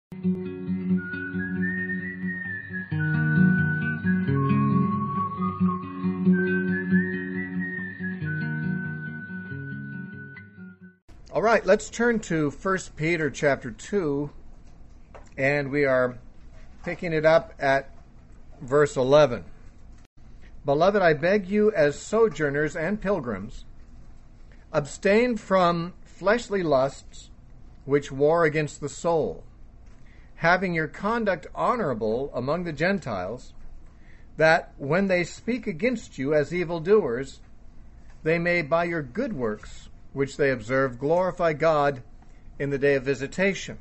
All right, let's turn to 1 Peter chapter 2, and we are picking it up at verse 11. Beloved, I beg you as sojourners and pilgrims, abstain from fleshly lusts which war against the soul, having your conduct honorable among the Gentiles, that when they speak against you as evildoers, they may by your good works which they observe, glorify God in the day of visitation.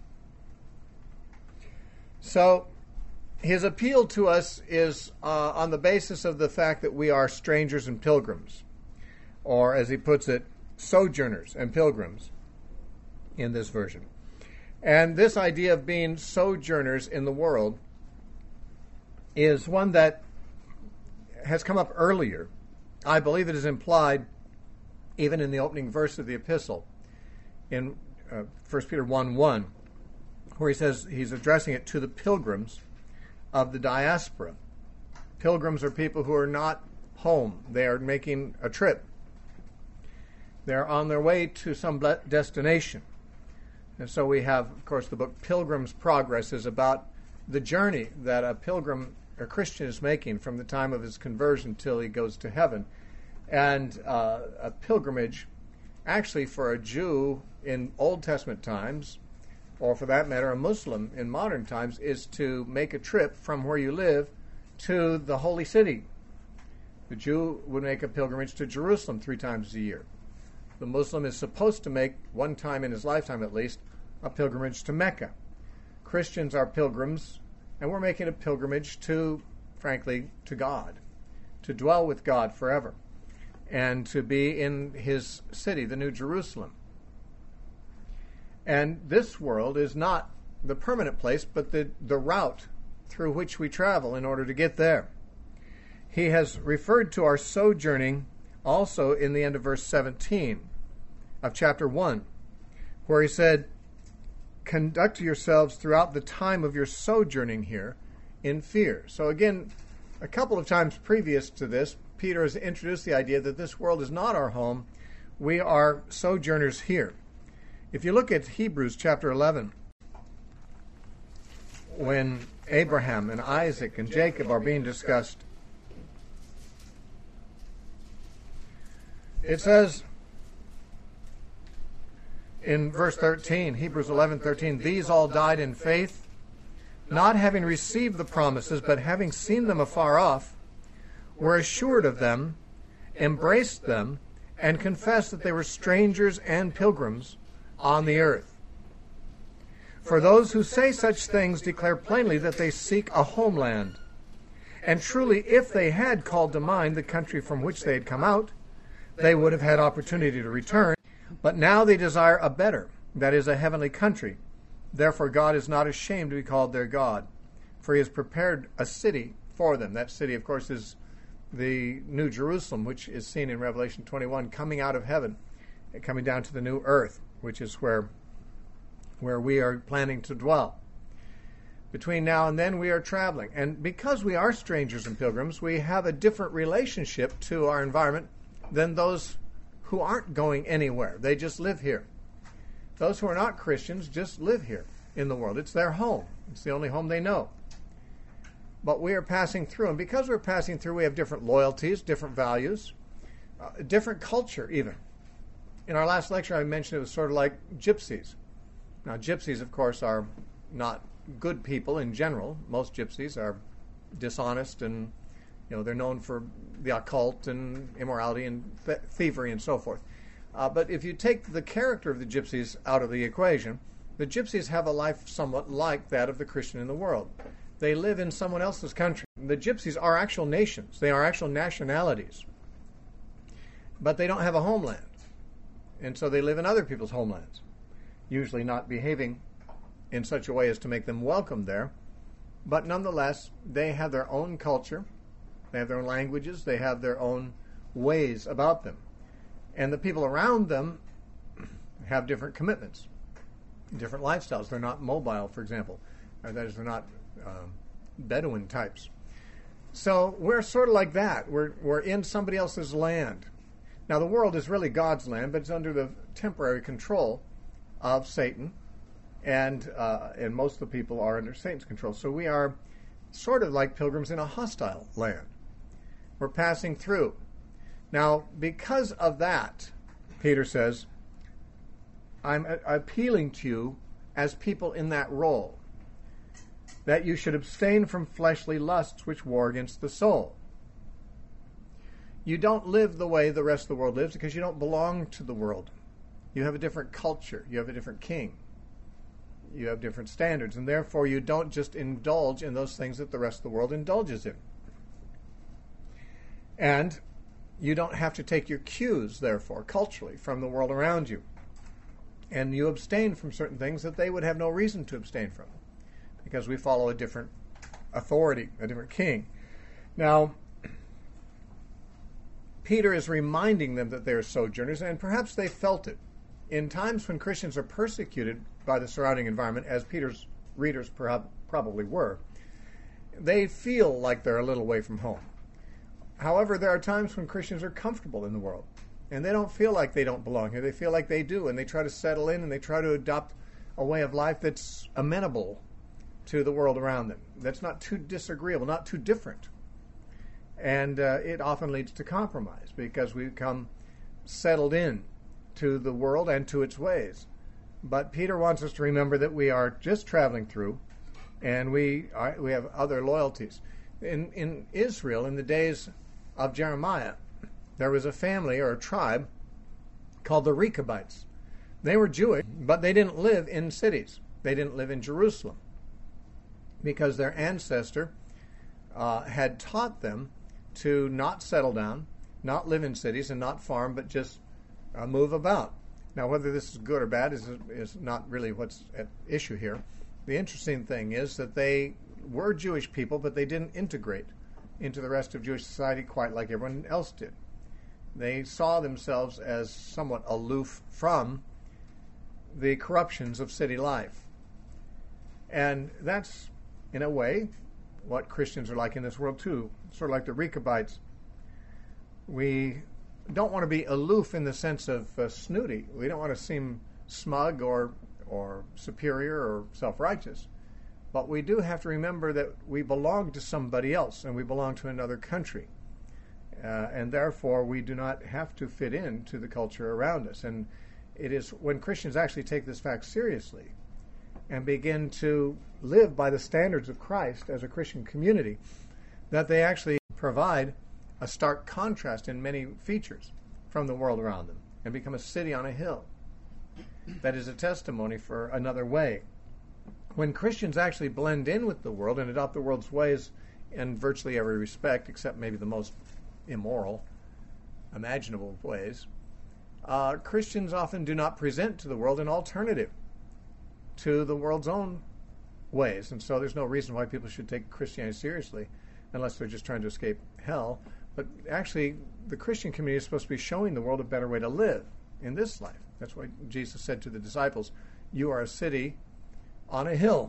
So, his appeal to us is on the basis of the fact that we are strangers and pilgrims, or as he puts it, sojourners and pilgrims in this version. And this idea of being sojourners in the world is one that has come up earlier. I believe it is implied even in the opening verse of the epistle, in 1 Peter 1:1, where he says he's addressing it to the pilgrims of the diaspora. Pilgrims are people who are not home. They are making a trip. They're on their way to some destination. And so we have, of course, the book Pilgrim's Progress is about the journey that a pilgrim, a Christian, is making from the time of his conversion till he goes to heaven. And a pilgrimage, actually for a Jew in Old Testament times, or for that matter a Muslim in modern times, is to make a trip from where you live to the holy city. The Jew would make a pilgrimage to Jerusalem 3 times a year. The Muslim is supposed to make, one time in his lifetime at least, a pilgrimage to Mecca. Christians are pilgrims, and we're making a pilgrimage to, frankly, to God, to dwell with God forever, and to be in his city, the New Jerusalem. And this world is not the permanent place, but the route through which we travel in order to get there. He has referred to our sojourning also in the end of verse 17 of chapter 1, where he said, conduct yourselves throughout the time of your sojourning here in fear. So again, a couple of times previous to this, Peter has introduced the idea that this world is not our home. We are sojourners here. If you look at Hebrews chapter 11, when Abraham and Isaac and Jacob are being discussed, it says in verse 13, Hebrews 11:13, these all died in faith, not having received the promises, but having seen them afar off, were assured of them, embraced them, and confessed that they were strangers and pilgrims on the earth. For those who say such things declare plainly that they seek a homeland. And truly, if they had called to mind the country from which they had come out, they would have had opportunity to return. But now they desire a better, that is, a heavenly country. Therefore God is not ashamed to be called their God, for he has prepared a city for them. That city, of course, is the New Jerusalem, which is seen in Revelation 21, coming out of heaven, coming down to the new earth, which is where we are planning to dwell. Between now and then, we are traveling. And because we are strangers and pilgrims, we have a different relationship to our environment than those who aren't going anywhere. They just live here. Those who are not Christians just live here in the world. It's their home. It's the only home they know. But we are passing through, and because we're passing through, we have different loyalties, different values, different culture even. In our last lecture, I mentioned it was sort of like gypsies. Now, gypsies, of course, are not good people in general. Most gypsies are dishonest, and they're known for the occult and immorality and thievery and so forth. But if you take the character of the gypsies out of the equation, the gypsies have a life somewhat like that of the Christian in the world. They live in someone else's country. The gypsies are actual nations. They are actual nationalities. But they don't have a homeland. And so they live in other people's homelands, usually not behaving in such a way as to make them welcome there. But nonetheless, they have their own culture. They have their own languages. They have their own ways about them. And the people around them have different commitments. different lifestyles. They're not mobile, for example. That is, they're not Bedouin types. So we're sort of like that. We're in somebody else's land. Now, the world is really God's land, but it's under the temporary control of Satan, and most of the people are under Satan's control. So we are sort of like pilgrims in a hostile land. We're passing through. Now, because of that, Peter says, I'm appealing to you as people in that role, that you should abstain from fleshly lusts which war against the soul. You don't live the way the rest of the world lives because you don't belong to the world. You have a different culture. You have a different king. You have different standards, and therefore you don't just indulge in those things that the rest of the world indulges in. And you don't have to take your cues, therefore, culturally, from the world around you. And you abstain from certain things that they would have no reason to abstain from, because we follow a different authority, a different king. Now, Peter is reminding them that they are sojourners, and perhaps they felt it. In times when Christians are persecuted by the surrounding environment, as Peter's readers probably were, they feel like they're a little away from home. However, there are times when Christians are comfortable in the world, and they don't feel like they don't belong here. They feel like they do, and they try to settle in, and they try to adopt a way of life that's amenable to the world around them, that's not too disagreeable, not too different. And it often leads to compromise, because we become settled in to the world and to its ways. But Peter wants us to remember that we are just traveling through, and we have other loyalties. In Israel, in the days of Jeremiah, there was a family or a tribe called the Rechabites. They were Jewish, but they didn't live in cities. They didn't live in Jerusalem, because their ancestor had taught them to not settle down, not live in cities, and not farm, but just move about. Now, whether this is good or bad is not really what's at issue here. The interesting thing is that they were Jewish people, but they didn't integrate into the rest of Jewish society quite like everyone else did. They saw themselves as somewhat aloof from the corruptions of city life. And that's, in a way, what Christians are like in this world too, sort of like the Rechabites. We don't want to be aloof in the sense of snooty. We don't want to seem smug or superior or self-righteous. But we do have to remember that we belong to somebody else, and we belong to another country. And therefore, we do not have to fit in to the culture around us. And it is when Christians actually take this fact seriously and begin to live by the standards of Christ as a Christian community, that they actually provide a stark contrast in many features from the world around them and become a city on a hill that is a testimony for another way. When Christians actually blend in with the world and adopt the world's ways in virtually every respect, except maybe the most immoral, imaginable ways, Christians often do not present to the world an alternative to the world's own ways. And so there's no reason why people should take Christianity seriously unless they're just trying to escape hell. But actually, the Christian community is supposed to be showing the world a better way to live in this life. That's why Jesus said to the disciples, you are a city on a hill.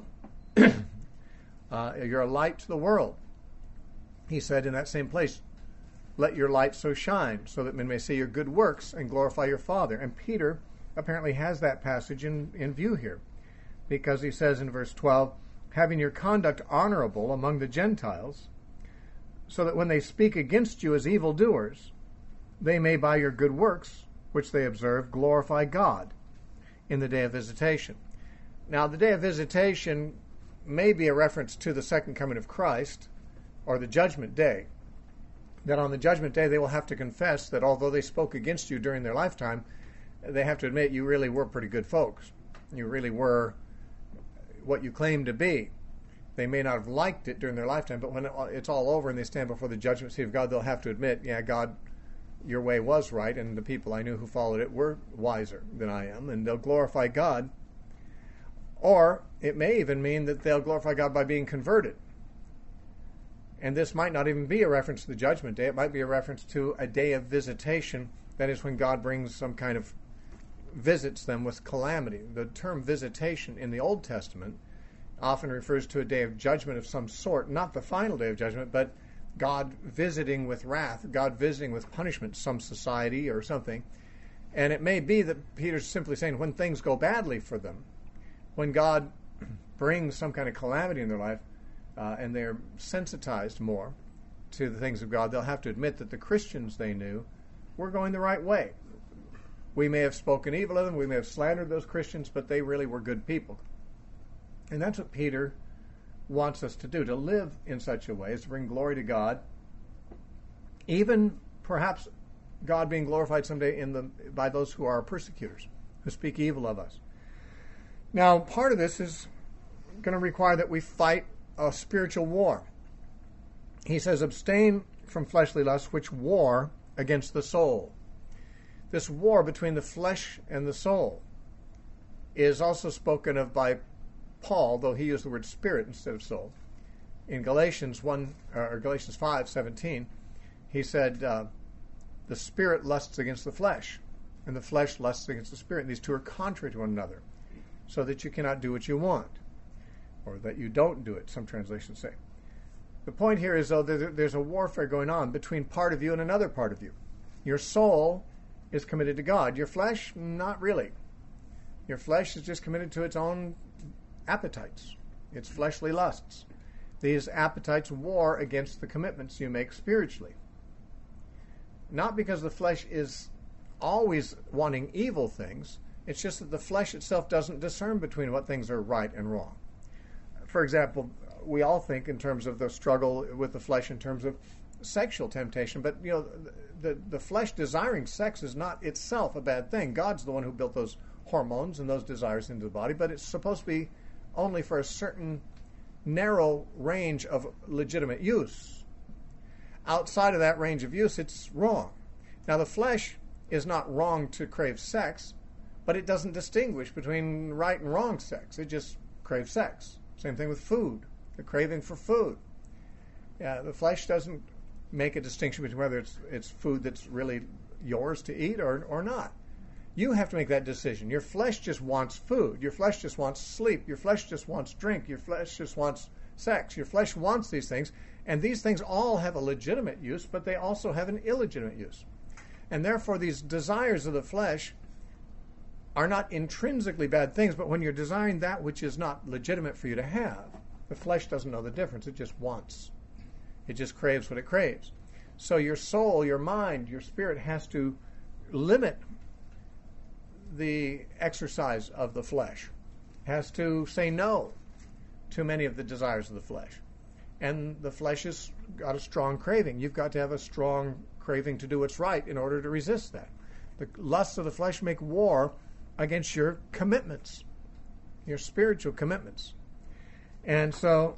You're a light to the world. He said in that same place, let your light so shine so that men may see your good works and glorify your Father. And Peter apparently has that passage in view here, because he says in verse 12, having your conduct honorable among the Gentiles, so that when they speak against you as evildoers, they may by your good works, which they observe, glorify God in the day of visitation. Now, the day of visitation may be a reference to the second coming of Christ, or the judgment day, that on the judgment day they will have to confess that although they spoke against you during their lifetime, they have to admit you really were pretty good folks. You really were what you claimed to be. They may not have liked it during their lifetime, but when it's all over and they stand before the judgment seat of God, they'll have to admit, yeah, God, your way was right, and the people I knew who followed it were wiser than I am, and they'll glorify God. Or it may even mean that they'll glorify God by being converted. And this might not even be a reference to the judgment day. It might be a reference to a day of visitation. That is when God brings some kind of visits them with calamity. The term visitation in the Old Testament often refers to a day of judgment of some sort, not the final day of judgment, but God visiting with wrath, God visiting with punishment some society or something. And it may be that Peter's simply saying when things go badly for them, when God brings some kind of calamity in their life, and they're sensitized more to the things of God, they'll have to admit that the Christians they knew were going the right way. We may have spoken evil of them, we may have slandered those Christians, but they really were good people. And that's what Peter wants us to do, to live in such a way as to bring glory to God, even perhaps God being glorified someday by those who are our persecutors, who speak evil of us. Now, part of this is going to require that we fight a spiritual war. He says, abstain from fleshly lusts which war against the soul. This war between the flesh and the soul is also spoken of by Paul, though he used the word spirit instead of soul. In Galatians 5:17, he said, the spirit lusts against the flesh, and the flesh lusts against the spirit. And these two are contrary to one another, so that you cannot do what you want, or that you don't do it, some translations say. The point here is, though, there's a warfare going on between part of you and another part of you. Your soul is committed to God. Your flesh, not really. Your flesh is just committed to its own appetites, its fleshly lusts. These appetites war against the commitments you make spiritually. Not because the flesh is always wanting evil things, it's just that the flesh itself doesn't discern between what things are right and wrong. For example, we all think in terms of the struggle with the flesh in terms of sexual temptation, but the flesh desiring sex is not itself a bad thing. God's the one who built those hormones and those desires into the body, but it's supposed to be only for a certain narrow range of legitimate use. Outside of that range of use, it's wrong. Now, the flesh is not wrong to crave sex, but it doesn't distinguish between right and wrong sex. It just craves sex. Same thing with food, the craving for food. The flesh doesn't make a distinction between whether it's food that's really yours to eat or not. You have to make that decision. Your flesh just wants food. Your flesh just wants sleep. Your flesh just wants drink. Your flesh just wants sex. Your flesh wants these things. And these things all have a legitimate use, but they also have an illegitimate use. And therefore, these desires of the flesh are not intrinsically bad things, but when you're desiring that which is not legitimate for you to have, the flesh doesn't know the difference. It just wants. It just craves what it craves. So your soul, your mind, your spirit has to limit the exercise of the flesh, has to say no to many of the desires of the flesh. And the flesh has got a strong craving. You've got to have a strong craving to do what's right in order to resist that. The lusts of the flesh make war against your commitments, your spiritual commitments. And so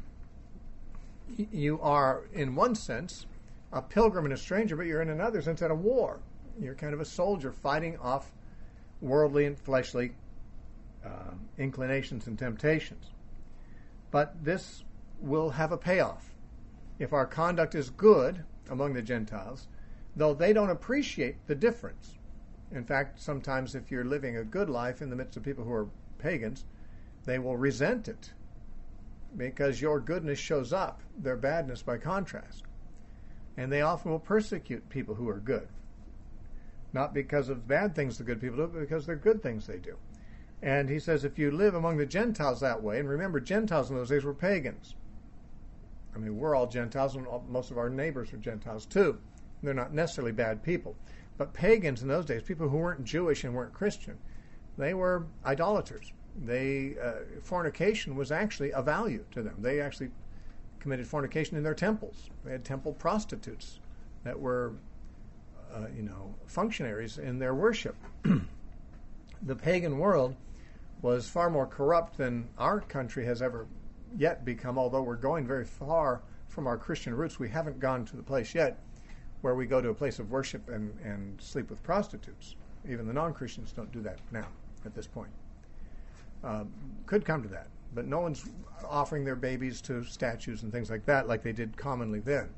you are, in one sense, a pilgrim and a stranger, but you're in another sense at a war. You're kind of a soldier fighting off worldly and fleshly inclinations and temptations. But this will have a payoff. If our conduct is good among the Gentiles, though they don't appreciate the difference. In fact, sometimes if you're living a good life in the midst of people who are pagans, they will resent it because your goodness shows up, their badness by contrast. And they often will persecute people who are good. Not because of bad things the good people do, but because they're good things they do. And he says if you live among the Gentiles that way, and remember, Gentiles in those days were pagans. I mean, we're all Gentiles, and most of our neighbors are Gentiles too. They're not necessarily bad people. But pagans in those days, people who weren't Jewish and weren't Christian, they were idolaters. Fornication was actually a value to them. They actually committed fornication in their temples. They had temple prostitutes that were, functionaries in their worship. The pagan world was far more corrupt than our country has ever yet become, although we're going very far from our Christian roots. We haven't gone to the place yet where we go to a place of worship and sleep with prostitutes. Even the non-Christians don't do that now, at this point. Could come to that, but no one's offering their babies to statues and things like that like they did commonly then.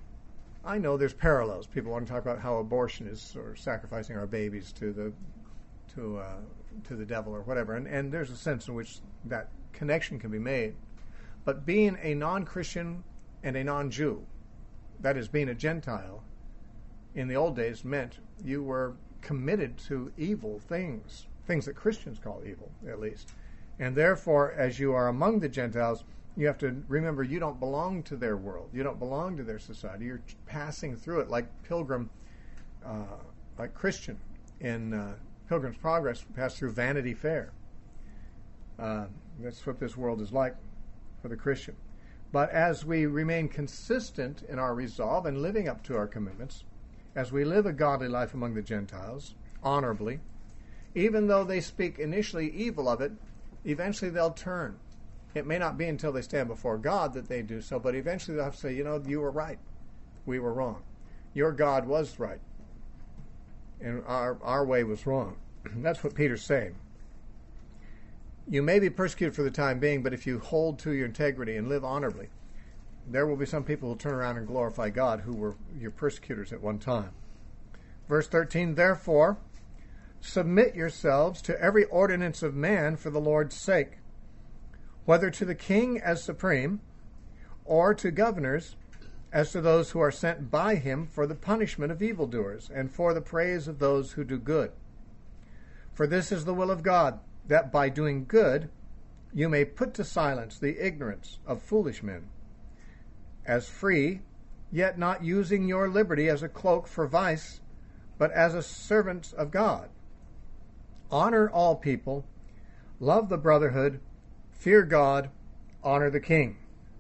I know there's parallels. People want to talk about how abortion is, or sacrificing our babies to the to the devil or whatever. And there's a sense in which that connection can be made. But being a non-Christian and a non-Jew, that is, being a Gentile, in the old days meant you were committed to evil things that Christians call evil, at least. And therefore, as you are among the Gentiles, you have to remember you don't belong to their world. You don't belong to their society. You're passing through it like Pilgrim, like Christian in Pilgrim's Progress, pass through Vanity Fair. That's what this world is like for the Christian. But as we remain consistent in our resolve and living up to our commitments, as we live a godly life among the Gentiles, honorably, even though they speak initially evil of it, eventually they'll turn. It may not be until they stand before God that they do so, but eventually they'll have to say, you were right. We were wrong. Your God was right. And our way was wrong. That's what Peter's saying. You may be persecuted for the time being, but if you hold to your integrity and live honorably, there will be some people who turn around and glorify God who were your persecutors at one time. Verse 13, therefore, submit yourselves to every ordinance of man for the Lord's sake, whether to the king as supreme, or to governors as to those who are sent by him for the punishment of evildoers, and for the praise of those who do good. For this is the will of God, that by doing good you may put to silence the ignorance of foolish men, as free, yet not using your liberty as a cloak for vice, but as a servants of God. Honor all people, love the brotherhood, fear God, honor the king.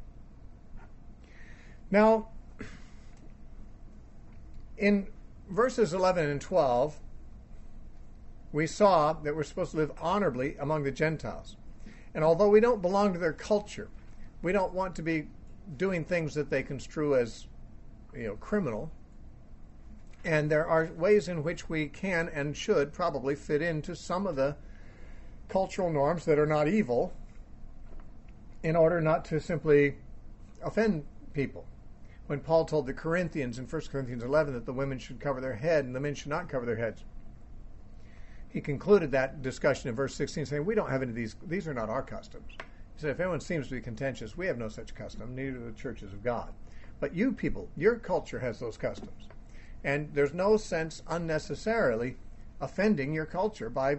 Now, in verses 11 and 12, we saw that we're supposed to live honorably among the Gentiles. And although we don't belong to their culture, we don't want to be doing things that they construe as, criminal. And there are ways in which we can and should probably fit into some of the cultural norms that are not evil in order not to simply offend people. When Paul told the Corinthians in 1 Corinthians 11 that the women should cover their head and the men should not cover their heads, he concluded that discussion in verse 16 saying, we don't have any of these are not our customs. He said, if anyone seems to be contentious, we have no such custom, neither do the churches of God. But you people, your culture has those customs. And there's no sense unnecessarily offending your culture by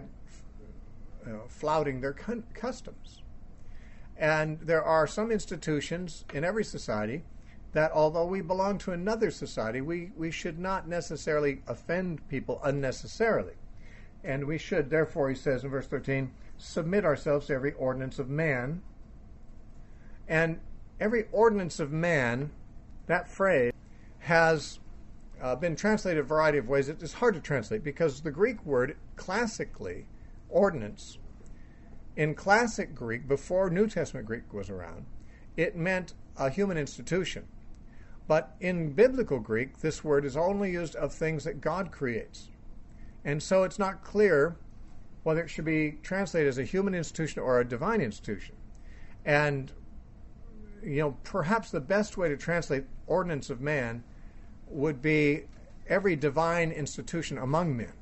flouting their customs. And there are some institutions in every society that although we belong to another society, we should not necessarily offend people unnecessarily. And we should, therefore, he says in verse 13, submit ourselves to every ordinance of man. And every ordinance of man, that phrase, has been translated a variety of ways. It is hard to translate because the Greek word, classically, ordinance, in classic Greek, before New Testament Greek was around, it meant a human institution. But in biblical Greek, this word is only used of things that God creates. And so it's not clear whether it should be translated as a human institution or a divine institution. And, perhaps the best way to translate ordinance of man would be every divine institution among men.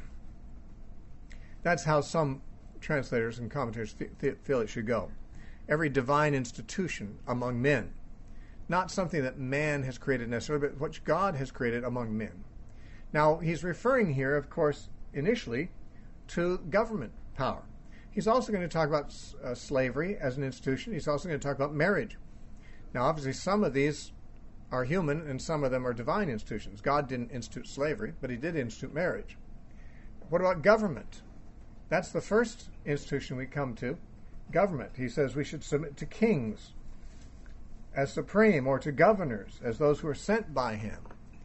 That's how some translators and commentators feel it should go. Every divine institution among men. Not something that man has created necessarily, but what God has created among men. Now, he's referring here, of course, initially to government power. He's also going to talk about slavery as an institution. He's also going to talk about marriage. Now, obviously, some of these are human and some of them are divine institutions. God didn't institute slavery, but he did institute marriage. What about government? That's the first institution we come to, government. He says we should submit to kings as supreme, or to governors as those who are sent by him.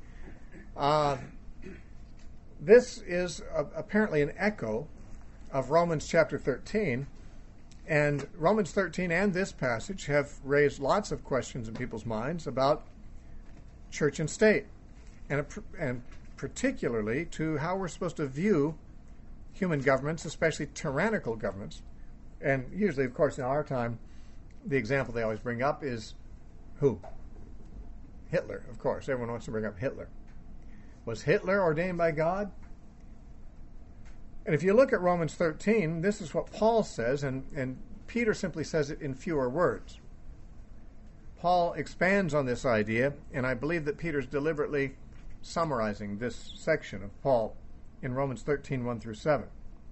This is apparently an echo of Romans chapter 13, and Romans 13 and this passage have raised lots of questions in people's minds about church and state, and particularly to how we're supposed to view human governments, especially tyrannical governments. And usually, of course, in our time, the example they always bring up is who? Hitler, of course. Everyone wants to bring up Hitler. Was Hitler ordained by God? And if you look at Romans 13, this is what Paul says, and Peter simply says it in fewer words. Paul expands on this idea, and I believe that Peter's deliberately summarizing this section of Paul in Romans 13, 1 through 7.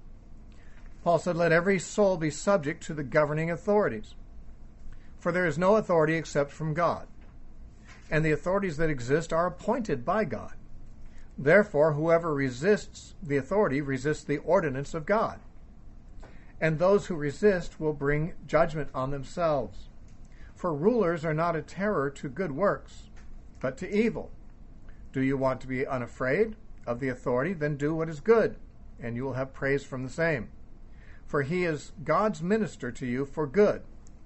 Paul said, "Let every soul be subject to the governing authorities, for there is no authority except from God, and the authorities that exist are appointed by God. Therefore, whoever resists the authority resists the ordinance of God, and those who resist will bring judgment on themselves. For rulers are not a terror to good works, but to evil. Do you want to be unafraid of the authority? Then do what is good, and you will have praise from the same. For he is God's minister to you for good.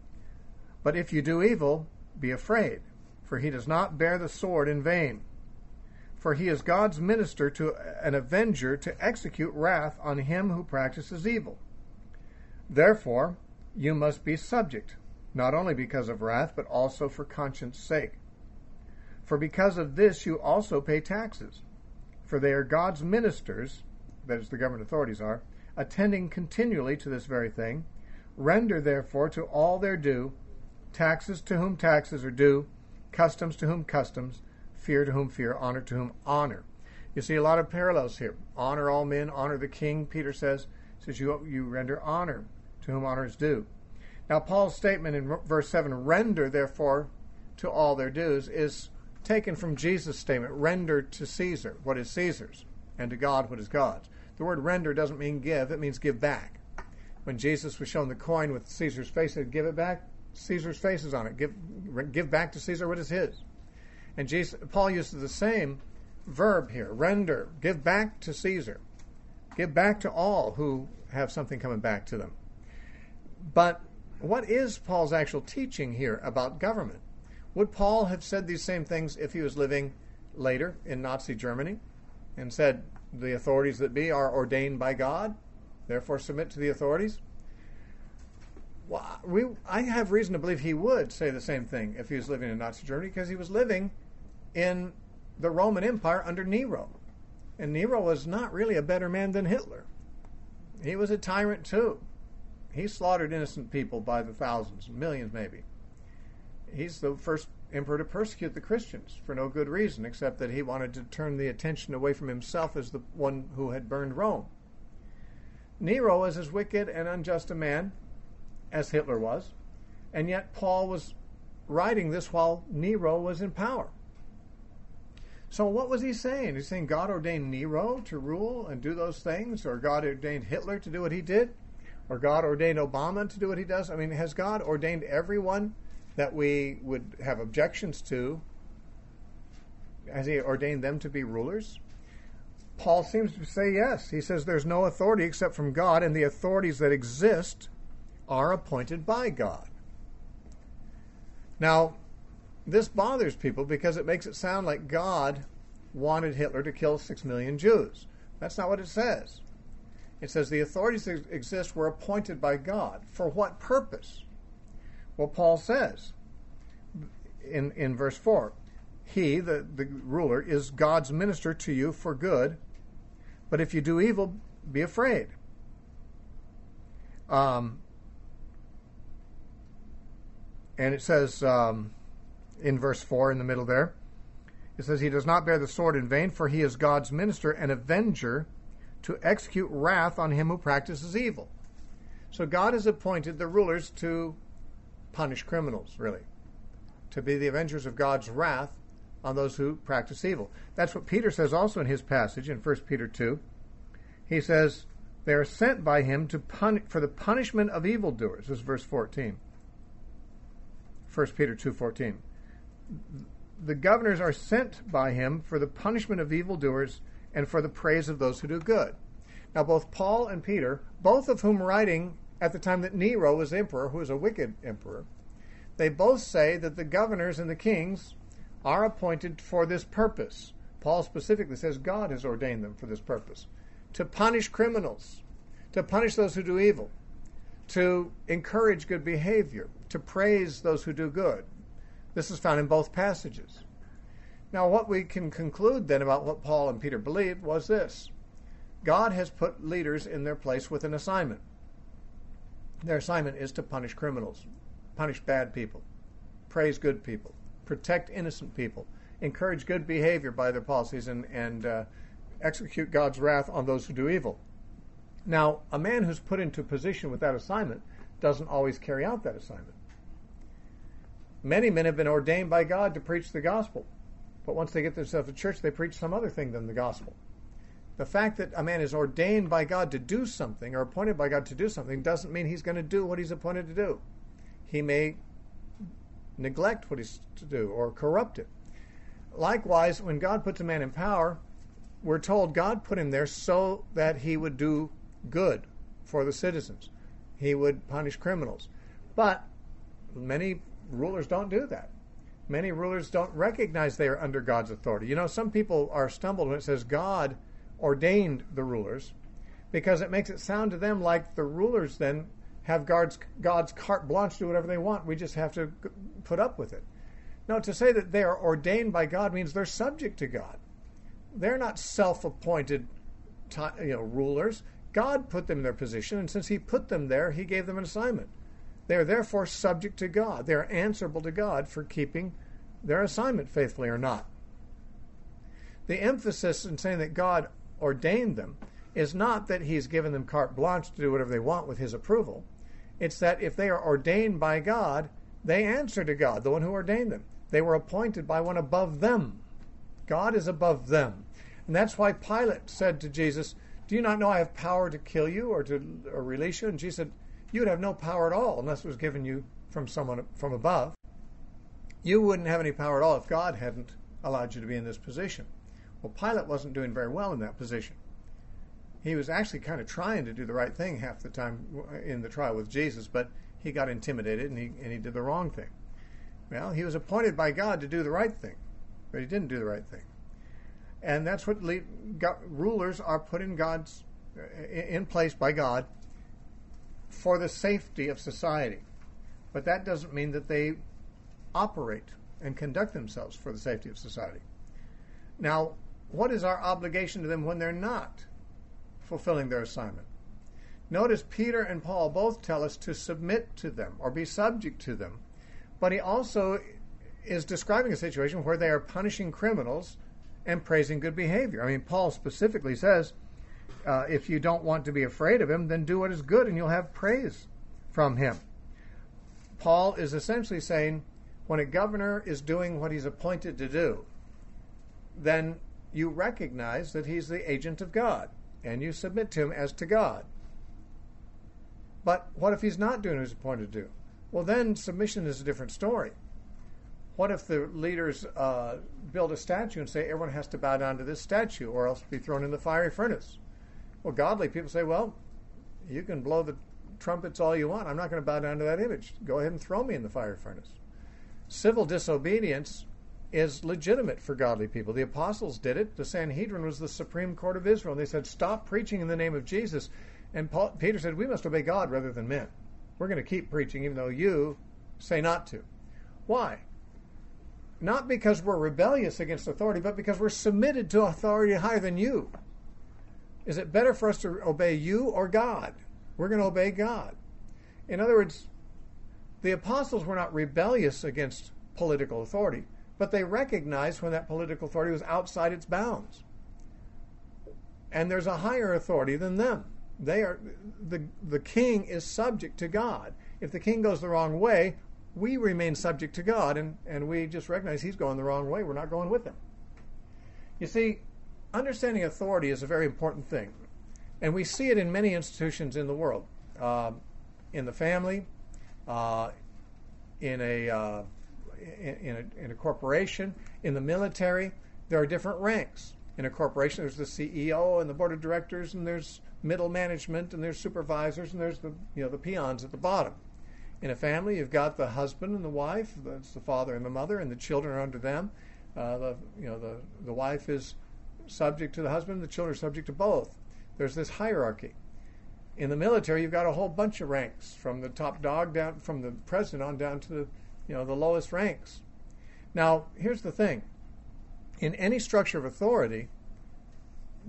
But if you do evil, be afraid, for he does not bear the sword in vain. For he is God's minister to an avenger to execute wrath on him who practices evil. Therefore, you must be subject, not only because of wrath, but also for conscience sake. For because of this you also pay taxes, for they are God's ministers, that is, the government authorities are, attending continually to this very thing. Render therefore to all their due, taxes to whom taxes are due, customs to whom customs, fear to whom fear, honor to whom honor." You see a lot of parallels here. Honor all men, honor the king, Peter says you render honor to whom honor is due. Now, Paul's statement in verse 7, "Render therefore to all their dues," is taken from Jesus' statement, "Render to Caesar what is Caesar's, and to God what is God's." The word render doesn't mean give, it means give back. When Jesus was shown the coin with Caesar's face, he said, "Give it back, Caesar's face is on it. Give back to Caesar what is his." And Paul uses the same verb here, render, give back to Caesar. Give back to all who have something coming back to them. But what is Paul's actual teaching here about government? Would Paul have said these same things if he was living later in Nazi Germany and said, "The authorities that be are ordained by God, therefore submit to the authorities"? Well, I have reason to believe he would say the same thing if he was living in Nazi Germany, because he was living in the Roman Empire under Nero. And Nero was not really a better man than Hitler. He was a tyrant too. He slaughtered innocent people by the thousands, millions maybe. He's the first emperor to persecute the Christians for no good reason, except that he wanted to turn the attention away from himself as the one who had burned Rome. Nero was as wicked and unjust a man as Hitler was, and yet Paul was writing this while Nero was in power. So what was he saying? He's saying God ordained Nero to rule and do those things, or God ordained Hitler to do what he did, or God ordained Obama to do what he does? I mean, has God ordained everyone that we would have objections to? Has he ordained them to be rulers? Paul seems to say yes. He says there's no authority except from God, and the authorities that exist are appointed by God. Now, this bothers people because it makes it sound like God wanted Hitler to kill 6 million Jews. That's not what it says. It says the authorities that exist were appointed by God. For what purpose? Well, Paul says in verse 4, he, the ruler, is God's minister to you for good, but if you do evil, be afraid. And it says in verse 4 in the middle there, it says, he does not bear the sword in vain, for he is God's minister and avenger to execute wrath on him who practices evil. So God has appointed the rulers to punish criminals, really, to be the avengers of God's wrath on those who practice evil. That's what Peter says also in his passage in 1 Peter 2. He says, they are sent by him for the punishment of evildoers. This is verse 14. 1 Peter 2:14. The governors are sent by him for the punishment of evildoers and for the praise of those who do good. Now, both Paul and Peter, both of whom writing at the time that Nero was emperor, who was a wicked emperor, they both say that the governors and the kings are appointed for this purpose. Paul specifically says God has ordained them for this purpose, to punish criminals, to punish those who do evil, to encourage good behavior, to praise those who do good. This is found in both passages. Now, what we can conclude then about what Paul and Peter believed was this, God has put leaders in their place with an assignment. Their assignment is to punish criminals, punish bad people, praise good people, protect innocent people, encourage good behavior by their policies, and execute God's wrath on those who do evil. Now, a man who's put into position with that assignment doesn't always carry out that assignment. Many men have been ordained by God to preach the gospel, but once they get themselves to church, they preach some other thing than the gospel. The fact that a man is ordained by God to do something or appointed by God to do something doesn't mean he's going to do what he's appointed to do. He may neglect what he's to do or corrupt it. Likewise, when God puts a man in power, we're told God put him there so that he would do good for the citizens. He would punish criminals. But many rulers don't do that. Many rulers don't recognize they are under God's authority. You know, some people are stumbled when it says God ordained the rulers, because it makes it sound to them like the rulers then have God's carte blanche to do whatever they want. We just have to put up with it. No, to say that they are ordained by God means they're subject to God. They're not self-appointed rulers. God put them in their position, and since he put them there, he gave them an assignment. They are therefore subject to God. They are answerable to God for keeping their assignment faithfully or not. The emphasis in saying that God ordained them is not that he's given them carte blanche to do whatever they want with his approval. It's that if they are ordained by God, they answer to God, the one who ordained them. They were appointed by one above them. God is above them. And that's why Pilate said to Jesus, "Do you not know I have power to kill you or release you?" And Jesus said, "You would have no power at all unless it was given you from someone from above. You wouldn't have any power at all if God hadn't allowed you to be in this position." Well, Pilate wasn't doing very well in that position. He was actually kind of trying to do the right thing half the time in the trial with Jesus, but he got intimidated and he did the wrong thing. Well, he was appointed by God to do the right thing, but he didn't do the right thing. And that's what rulers are put in place by God for the safety of society. But that doesn't mean that they operate and conduct themselves for the safety of society. Now, what is our obligation to them when they're not fulfilling their assignment? Notice Peter and Paul both tell us to submit to them or be subject to them, but he also is describing a situation where they are punishing criminals and praising good behavior. I mean, Paul specifically says, if you don't want to be afraid of him, then do what is good and you'll have praise from him. Paul is essentially saying, when a governor is doing what he's appointed to do, then you recognize that he's the agent of God, and you submit to him as to God. But what if he's not doing what he's appointed to do? Well, then submission is a different story. What if the leaders build a statue and say everyone has to bow down to this statue or else be thrown in the fiery furnace? Well, godly people say, well, you can blow the trumpets all you want. I'm not going to bow down to that image. Go ahead and throw me in the fiery furnace. Civil disobedience is legitimate for godly people. The apostles did it. The Sanhedrin was the supreme court of Israel. And they said, stop preaching in the name of Jesus. And Peter said, we must obey God rather than men. We're going to keep preaching even though you say not to. Why? Not because we're rebellious against authority, but because we're submitted to authority higher than you. Is it better for us to obey you or God? We're going to obey God. In other words, the apostles were not rebellious against political authority, but they recognized when that political authority was outside its bounds. And there's a higher authority than them. They are the king is subject to God. If the king goes the wrong way, we remain subject to God, and we just recognize he's going the wrong way. We're not going with him. You see, understanding authority is a very important thing. And we see it in many institutions in the world. In the family, in a corporation, in the military, there are different ranks. In a corporation, there's the CEO and the board of directors, and there's middle management, and there's supervisors, and there's the peons at the bottom. In a family, you've got the husband and the wife. That's the father and the mother, and the children are under them. The wife is subject to the husband, the children are subject to both. There's this hierarchy. In the military, you've got a whole bunch of ranks, from the top dog down, from the president on down to the lowest ranks. Now, here's the thing: in any structure of authority, there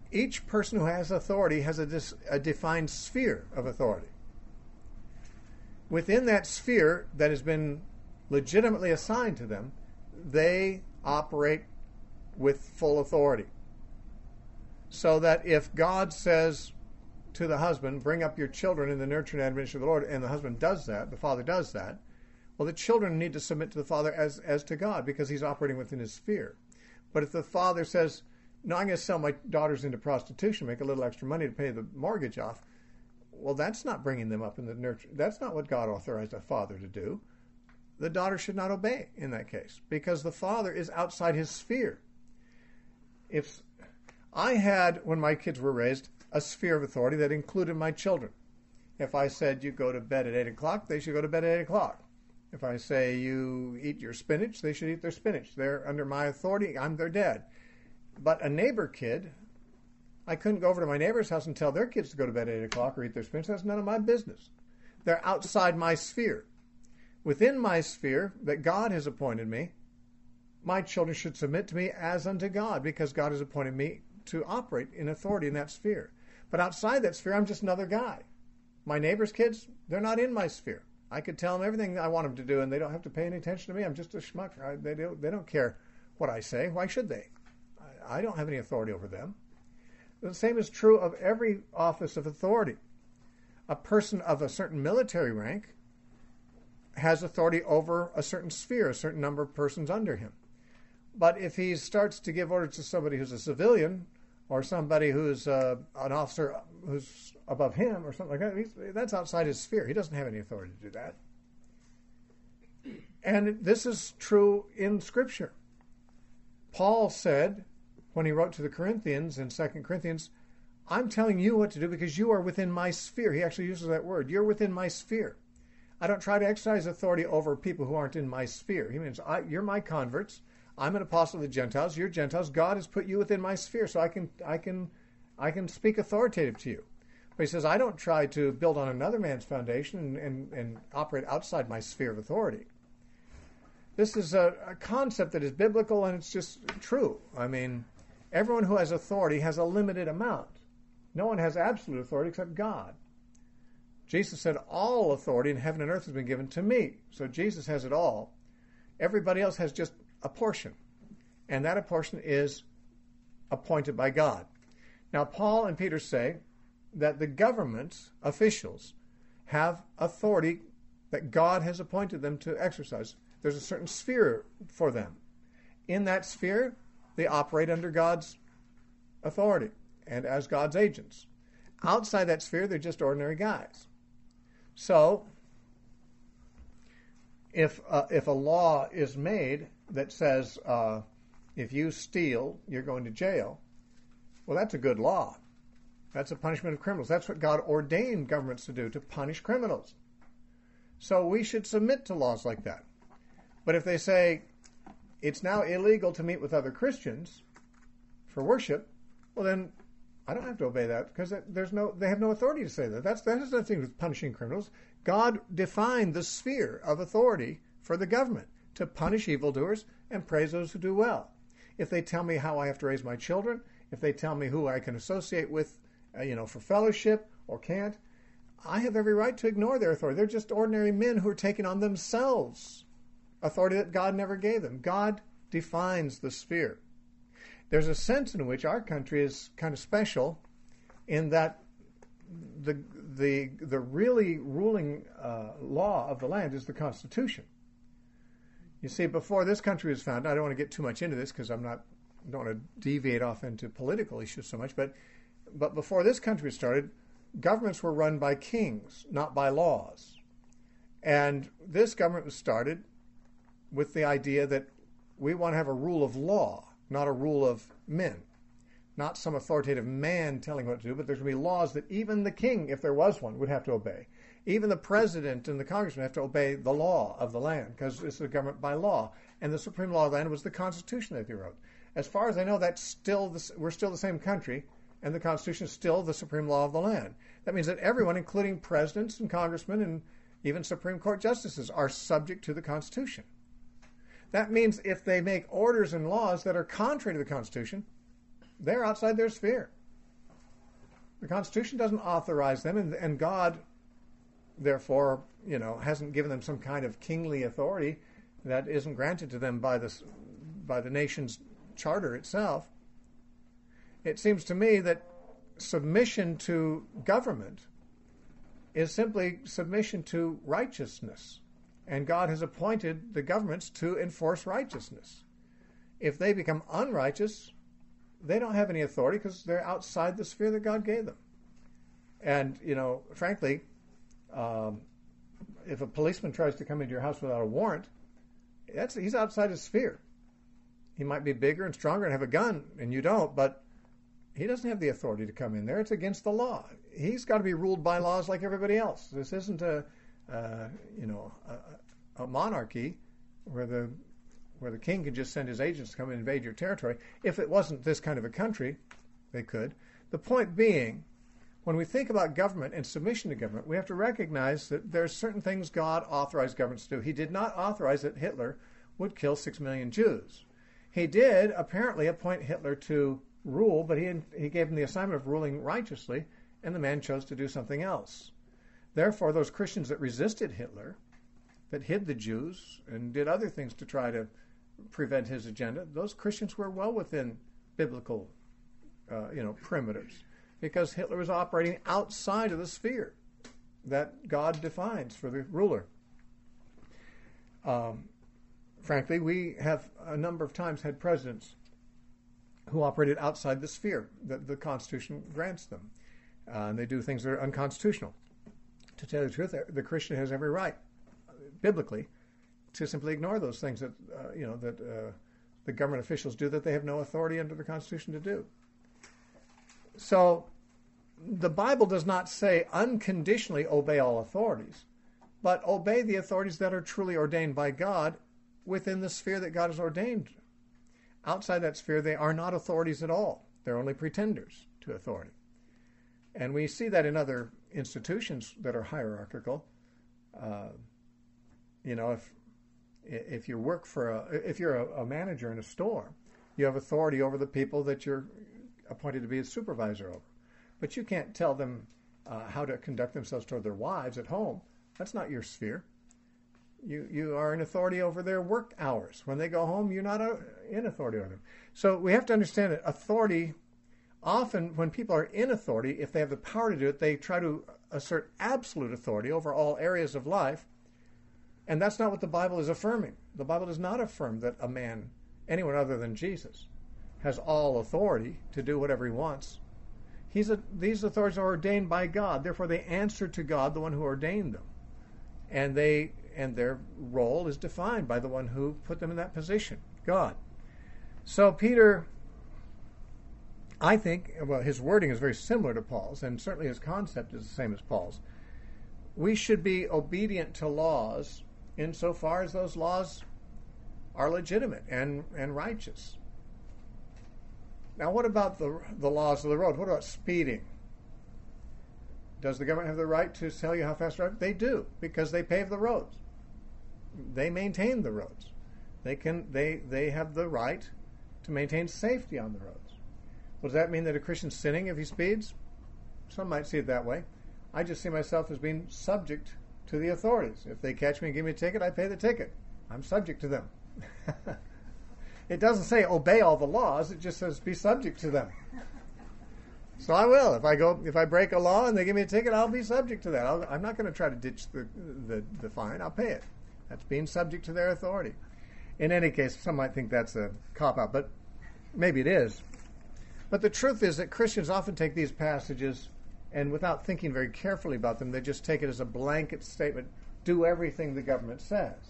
each person who has authority has a defined sphere of authority. Within that sphere that has been legitimately assigned to them, they operate with full authority. So that if God says to the husband, bring up your children in the nurture and admonition of the Lord, and the husband does that, the father does that, well, the children need to submit to the father as to God, because he's operating within his sphere. But if the father says, no, I'm going to sell my daughters into prostitution, make a little extra money to pay the mortgage off, well, that's not bringing them up in the nurture. That's not what God authorized a father to do. The daughter should not obey in that case, because the father is outside his sphere. If I had, when my kids were raised, a sphere of authority that included my children. If I said you go to bed at 8 o'clock, they should go to bed at 8 o'clock. If I say you eat your spinach, they should eat their spinach. They're under my authority. I'm their dad. But a neighbor kid, I couldn't go over to my neighbor's house and tell their kids to go to bed at 8 o'clock or eat their spinach. That's none of my business. They're outside my sphere. Within my sphere that God has appointed me, my children should submit to me as unto God, because God has appointed me to operate in authority in that sphere. But outside that sphere, I'm just another guy. My neighbor's kids, they're not in my sphere. I could tell them everything I want them to do, and they don't have to pay any attention to me. I'm just a schmuck. They don't care what I say. Why should they? I don't have any authority over them. The same is true of every office of authority. A person of a certain military rank has authority over a certain sphere, a certain number of persons under him. But if he starts to give orders to somebody who's a civilian, or somebody who's an officer who's above him, or something like that, that's outside his sphere. He doesn't have any authority to do that. And this is true in Scripture. Paul said, when he wrote to the Corinthians in 2 Corinthians, I'm telling you what to do because you are within my sphere. He actually uses that word. You're within my sphere. I don't try to exercise authority over people who aren't in my sphere. He means, you're my converts. I'm an apostle of the Gentiles. You're Gentiles. God has put you within my sphere, so I can speak authoritative to you. But he says, I don't try to build on another man's foundation and operate outside my sphere of authority. This is a concept that is biblical, and it's just true. I mean, everyone who has authority has a limited amount. No one has absolute authority except God. Jesus said, all authority in heaven and earth has been given to me. So Jesus has it all. Everybody else has just a portion. And that portion is appointed by God. Now, Paul and Peter say that the government officials have authority that God has appointed them to exercise. There's a certain sphere for them. In that sphere, they operate under God's authority and as God's agents. Outside that sphere, they're just ordinary guys. So, if a law is made that says if you steal, you're going to jail, well, that's a good law. That's a punishment of criminals. That's what God ordained governments to do, to punish criminals. So we should submit to laws like that. But if they say it's now illegal to meet with other Christians for worship, well, then I don't have to obey that, because they have no authority to say that. That has nothing to do with punishing criminals. God defined the sphere of authority for the government to punish evildoers and praise those who do well. If they tell me how I have to raise my children, if they tell me who I can associate with, for fellowship or can't, I have every right to ignore their authority. They're just ordinary men who are taking on themselves authority that God never gave them. God defines the sphere. There's a sense in which our country is kind of special in that the really ruling law of the land is the Constitution. You see, before this country was founded, I don't want to get too much into this because I don't want to deviate off into political issues so much, but before this country started, governments were run by kings, not by laws. And this government was started with the idea that we want to have a rule of law, not a rule of men. Not some authoritative man telling what to do, but there's going to be laws that even the king, if there was one, would have to obey. Even the president and the congressman have to obey the law of the land, because it's a government by law. And the supreme law of the land was the Constitution that they wrote. As far as I know, we're still the same country, and the Constitution is still the supreme law of the land. That means that everyone, including presidents and congressmen and even Supreme Court justices, are subject to the Constitution. That means if they make orders and laws that are contrary to the Constitution, they're outside their sphere. The Constitution doesn't authorize them, and God, therefore, hasn't given them some kind of kingly authority that isn't granted to them by the nation's charter itself. It seems to me that submission to government is simply submission to righteousness, and God has appointed the governments to enforce righteousness. If they become unrighteous, they don't have any authority because they're outside the sphere that God gave them. And, frankly, if a policeman tries to come into your house without a warrant, he's outside his sphere. He might be bigger and stronger and have a gun, and you don't, but he doesn't have the authority to come in there. It's against the law. He's got to be ruled by laws like everybody else. This isn't a monarchy where the king can just send his agents to come and invade your territory. If it wasn't this kind of a country, they could. The point being, when we think about government and submission to government, we have to recognize that there are certain things God authorized governments to do. He did not authorize that Hitler would kill 6 million Jews. He did apparently appoint Hitler to rule, but he gave him the assignment of ruling righteously, and the man chose to do something else. Therefore, those Christians that resisted Hitler, that hid the Jews and did other things to try to prevent his agenda, those Christians were well within biblical perimeters, because Hitler was operating outside of the sphere that God defines for the ruler. Frankly, we have a number of times had presidents who operated outside the sphere that the Constitution grants them. And they do things that are unconstitutional. To tell you the truth, the Christian has every right, biblically, to simply ignore those things that the government officials do that they have no authority under the Constitution to do. So the Bible does not say unconditionally obey all authorities, but obey the authorities that are truly ordained by God within the sphere that God has ordained. Outside that sphere, they are not authorities at all. They're only pretenders to authority. And we see that in other institutions that are hierarchical. If you work if you're a manager in a store, you have authority over the people that you're appointed to be a supervisor over. But you can't tell them how to conduct themselves toward their wives at home. That's not your sphere. You are in authority over their work hours. When they go home, you're not in authority over them. So we have to understand that authority, often when people are in authority, if they have the power to do it, they try to assert absolute authority over all areas of life. And that's not what the Bible is affirming. The Bible does not affirm that a man, anyone other than Jesus, has all authority to do whatever he wants. These authorities are ordained by God. Therefore, they answer to God, the one who ordained them. And their role is defined by the one who put them in that position, God. So Peter, I think, his wording is very similar to Paul's, and certainly his concept is the same as Paul's. We should be obedient to laws insofar as those laws are legitimate and righteous. Now, what about the laws of the road? What about speeding? Does the government have the right to tell you how fast to drive? They do, because they pave the roads. They maintain the roads. They have the right to maintain safety on the roads. Well, does that mean that a Christian's sinning if he speeds? Some might see it that way. I just see myself as being subject to the authorities. If they catch me and give me a ticket, I pay the ticket. I'm subject to them. It doesn't say obey all the laws. It just says be subject to them. So I will. If I break a law and they give me a ticket, I'll be subject to that. I'm not going to try to ditch the fine. I'll pay it. That's being subject to their authority. In any case, some might think that's a cop-out, but maybe it is. But the truth is that Christians often take these passages and without thinking very carefully about them, they just take it as a blanket statement, do everything the government says.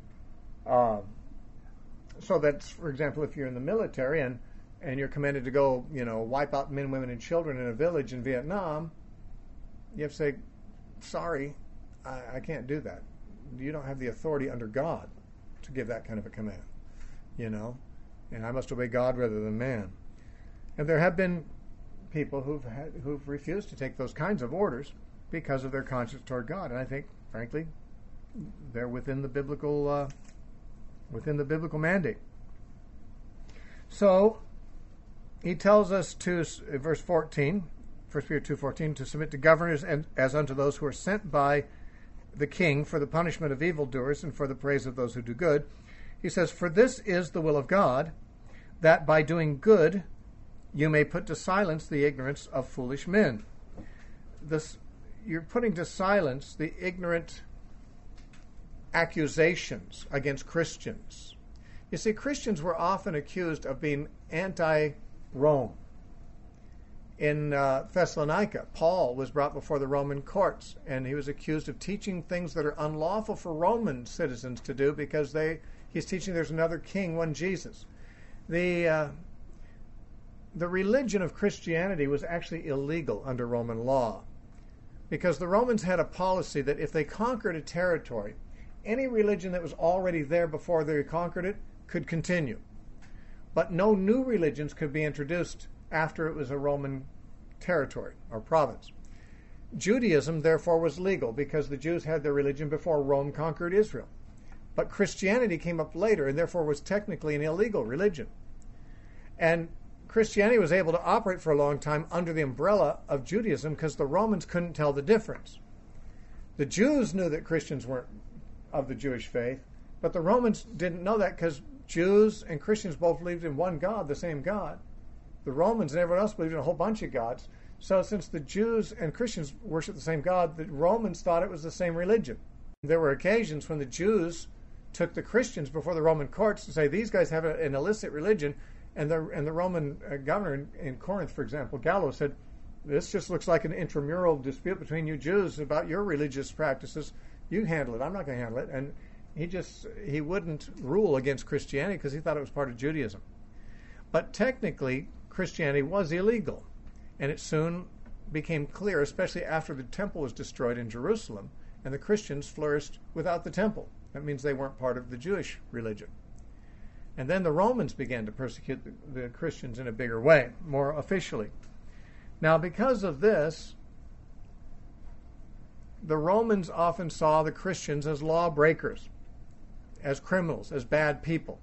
So that's, for example, if you're in the military and you're commanded to go, wipe out men, women, and children in a village in Vietnam, you have to say, sorry, I can't do that. You don't have the authority under God to give that kind of a command, and I must obey God rather than man. And there have been people who've refused to take those kinds of orders because of their conscience toward God, and I think, frankly, they're within the biblical mandate. So he tells us verse 14, 1 Peter 2:14, to submit to governors and as unto those who are sent by the king for the punishment of evildoers and for the praise of those who do good. He says, for this is the will of God, that by doing good you may put to silence the ignorance of foolish men. You're putting to silence the ignorant accusations against Christians. You see, Christians were often accused of being anti-Rome. In Thessalonica, Paul was brought before the Roman courts, and he was accused of teaching things that are unlawful for Roman citizens to do because he's teaching there's another king, one Jesus. The religion of Christianity was actually illegal under Roman law because the Romans had a policy that if they conquered a territory, any religion that was already there before they conquered it could continue. But no new religions could be introduced after it was a Roman territory or province. Judaism, therefore, was legal because the Jews had their religion before Rome conquered Israel. But Christianity came up later and therefore was technically an illegal religion. And Christianity was able to operate for a long time under the umbrella of Judaism because the Romans couldn't tell the difference. The Jews knew that Christians weren't of the Jewish faith, but the Romans didn't know that because Jews and Christians both believed in one God, the same God. The Romans and everyone else believed in a whole bunch of gods. So since the Jews and Christians worshiped the same God, the Romans thought it was the same religion. There were occasions when the Jews took the Christians before the Roman courts to say, these guys have an illicit religion, and the Roman governor in Corinth, for example, Gallo, said, this just looks like an intramural dispute between you Jews about your religious practices. You handle it. I'm not going to handle it. And he wouldn't rule against Christianity because he thought it was part of Judaism. But technically, Christianity was illegal. And it soon became clear, especially after the temple was destroyed in Jerusalem, and the Christians flourished without the temple. That means they weren't part of the Jewish religion. And then the Romans began to persecute the Christians in a bigger way, more officially. Now, because of this, the Romans often saw the Christians as lawbreakers, as criminals, as bad people.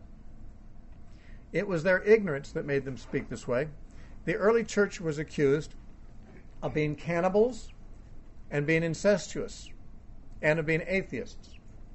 It was their ignorance that made them speak this way. The early church was accused of being cannibals and being incestuous and of being atheists.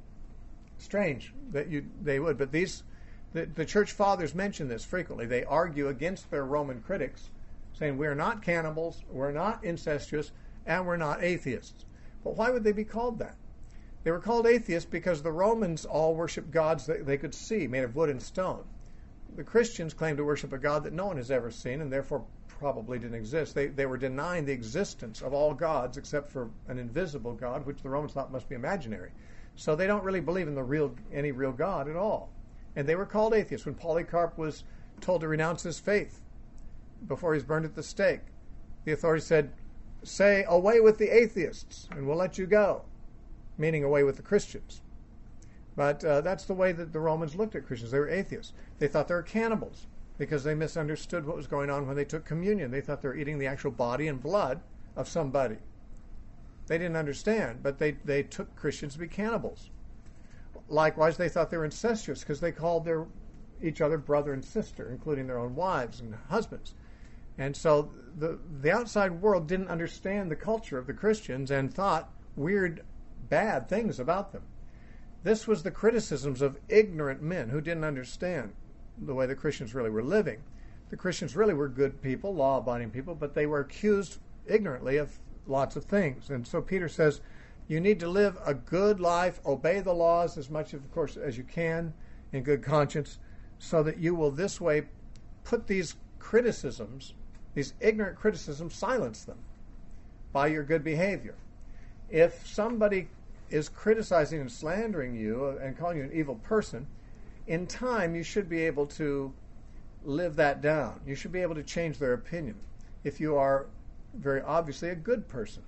Strange that they would, but the church fathers mention this frequently. They argue against their Roman critics, saying we're not cannibals, we're not incestuous, and we're not atheists. But why would they be called that? They were called atheists because the Romans all worshiped gods that they could see, made of wood and stone. The Christians claimed to worship a God that no one has ever seen and therefore probably didn't exist. They were denying the existence of all gods except for an invisible God, which the Romans thought must be imaginary. So they don't really believe in any real God at all. And they were called atheists. When Polycarp was told to renounce his faith before he was burned at the stake, the authorities said, say, away with the atheists, and we'll let you go, meaning away with the Christians. But that's the way that the Romans looked at Christians. They were atheists. They thought they were cannibals because they misunderstood what was going on when they took communion. They thought they were eating the actual body and blood of somebody. They didn't understand, but they took Christians to be cannibals. Likewise, they thought they were incestuous because they called each other brother and sister, including their own wives and husbands. And so the outside world didn't understand the culture of the Christians and thought weird, bad things about them. This was the criticisms of ignorant men who didn't understand the way the Christians really were living. The Christians really were good people, law-abiding people, but they were accused ignorantly of lots of things. And so Peter says, you need to live a good life, obey the laws as much, of course, as you can in good conscience, so that you will this way put these criticisms, these ignorant criticisms, silence them by your good behavior. If somebody is criticizing and slandering you and calling you an evil person, in time you should be able to live that down. You should be able to change their opinion. If you are very obviously a good person,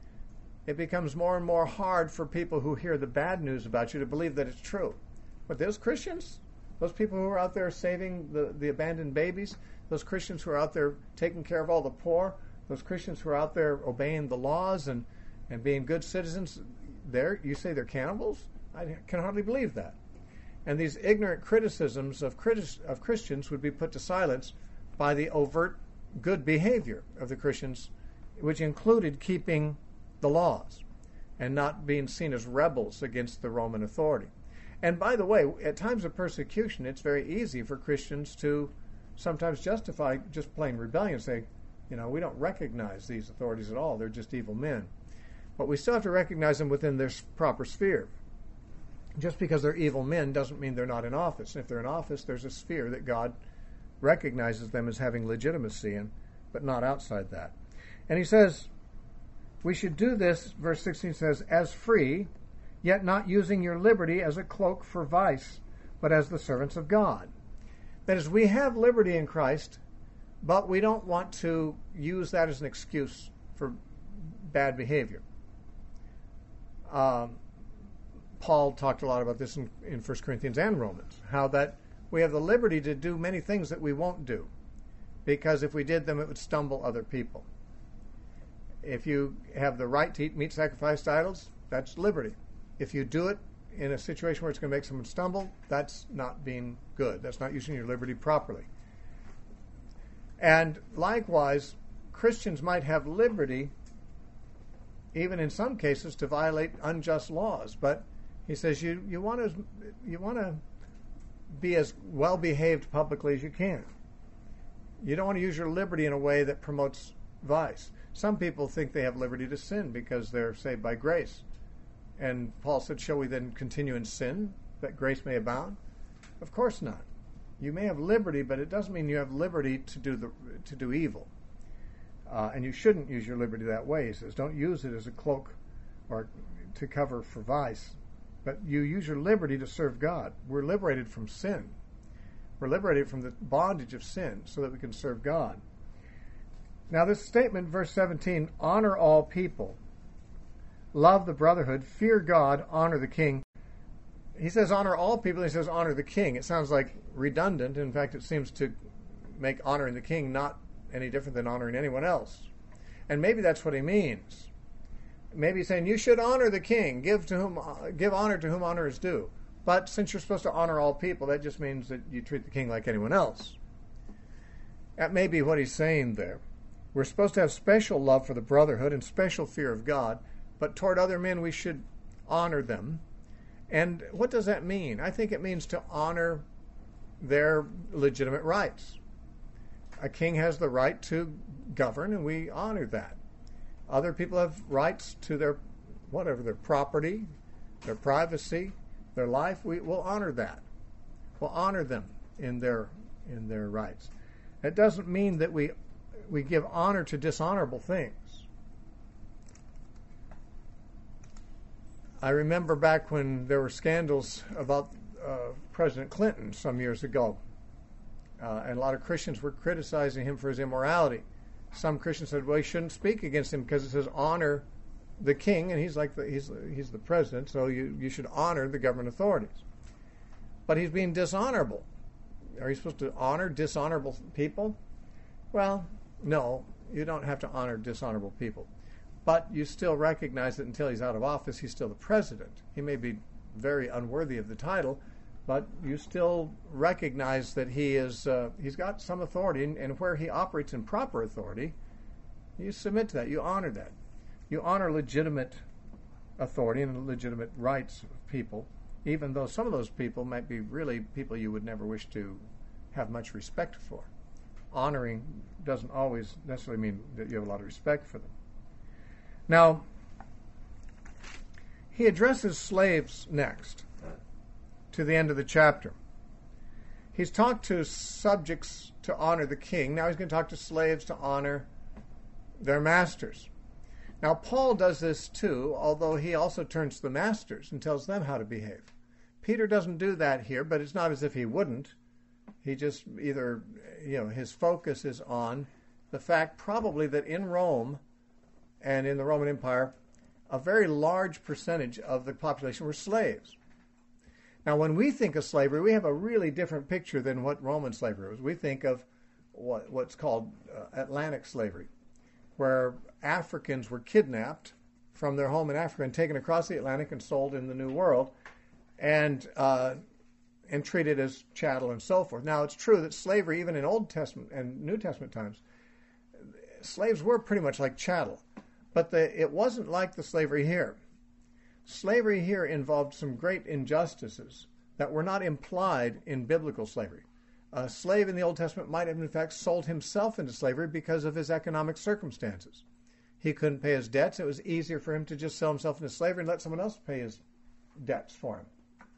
it becomes more and more hard for people who hear the bad news about you to believe that it's true. But those Christians, those people who are out there saving the abandoned babies, those Christians who are out there taking care of all the poor, those Christians who are out there obeying the laws and being good citizens, you say they're cannibals? I can hardly believe that. And these ignorant criticisms of Christians would be put to silence by the overt good behavior of the Christians which included keeping the laws and not being seen as rebels against the Roman authority. And by the way, at times of persecution, it's very easy for Christians to sometimes justify just plain rebellion, say, we don't recognize these authorities at all. They're just evil men. But we still have to recognize them within their proper sphere. Just because they're evil men doesn't mean they're not in office. If they're in office, there's a sphere that God recognizes them as having legitimacy in, but not outside that. And he says, we should do this, verse 16 says, as free, yet not using your liberty as a cloak for vice, but as the servants of God. That is, we have liberty in Christ, but we don't want to use that as an excuse for bad behavior. Paul talked a lot about this in 1 Corinthians and Romans, how that we have the liberty to do many things that we won't do, because if we did them, it would stumble other people. If you have the right to eat meat sacrificed to idols, that's liberty. If you do it in a situation where it's going to make someone stumble, that's not being good. That's not using your liberty properly. And likewise, Christians might have liberty, even in some cases, to violate unjust laws. But he says you want to be as well behaved publicly as you can. You don't want to use your liberty in a way that promotes vice. Some people think they have liberty to sin because they're saved by grace. And Paul said, shall we then continue in sin that grace may abound? Of course not. You may have liberty, but it doesn't mean you have liberty to do evil. And you shouldn't use your liberty that way. He says, don't use it as a cloak or to cover for vice, but you use your liberty to serve God. We're liberated from sin. We're liberated from the bondage of sin so that we can serve God. Now this statement, verse 17, honor all people, love the brotherhood, fear God, honor the king. He says honor all people, and he says honor the king. It sounds like redundant. In fact, it seems to make honoring the king not any different than honoring anyone else. And maybe that's what he means. Maybe he's saying you should honor the king, give honor to whom honor is due. But since you're supposed to honor all people, that just means that you treat the king like anyone else. That may be what he's saying there. We're supposed to have special love for the brotherhood and special fear of God, but toward other men we should honor them. And what does that mean? I think it means to honor their legitimate rights. A king has the right to govern, and we honor that. Other people have rights to their property, their privacy, their life. We will honor that. We'll honor them in their rights. It doesn't mean that we give honor to dishonorable things. I remember back when there were scandals about President Clinton some years ago, and a lot of Christians were criticizing him for his immorality. Some Christians said, well, you shouldn't speak against him because it says honor the king, and he's the president, so you should honor the government authorities. But he's being dishonorable. Are you supposed to honor dishonorable people? Well, no, you don't have to honor dishonorable people. But you still recognize that until he's out of office, he's still the president. He may be very unworthy of the title, but you still recognize that he's got some authority, and where he operates in proper authority, you submit to that, you honor that. You honor legitimate authority and legitimate rights of people, even though some of those people might be really people you would never wish to have much respect for. Honoring doesn't always necessarily mean that you have a lot of respect for them. Now, he addresses slaves next, to the end of the chapter. He's talked to subjects to honor the king. Now he's going to talk to slaves to honor their masters. Now, Paul does this too, although he also turns to the masters and tells them how to behave. Peter doesn't do that here, but it's not as if he wouldn't. He just either, his focus is on the fact probably that in Rome and in the Roman Empire, a very large percentage of the population were slaves. Now, when we think of slavery, we have a really different picture than what Roman slavery was. We think of what's called Atlantic slavery, where Africans were kidnapped from their home in Africa and taken across the Atlantic and sold in the New World, and treated as chattel and so forth. Now, it's true that slavery, even in Old Testament and New Testament times, slaves were pretty much like chattel. But it wasn't like the slavery here. Slavery here involved some great injustices that were not implied in biblical slavery. A slave in the Old Testament might have, in fact, sold himself into slavery because of his economic circumstances. He couldn't pay his debts. It was easier for him to just sell himself into slavery and let someone else pay his debts for him.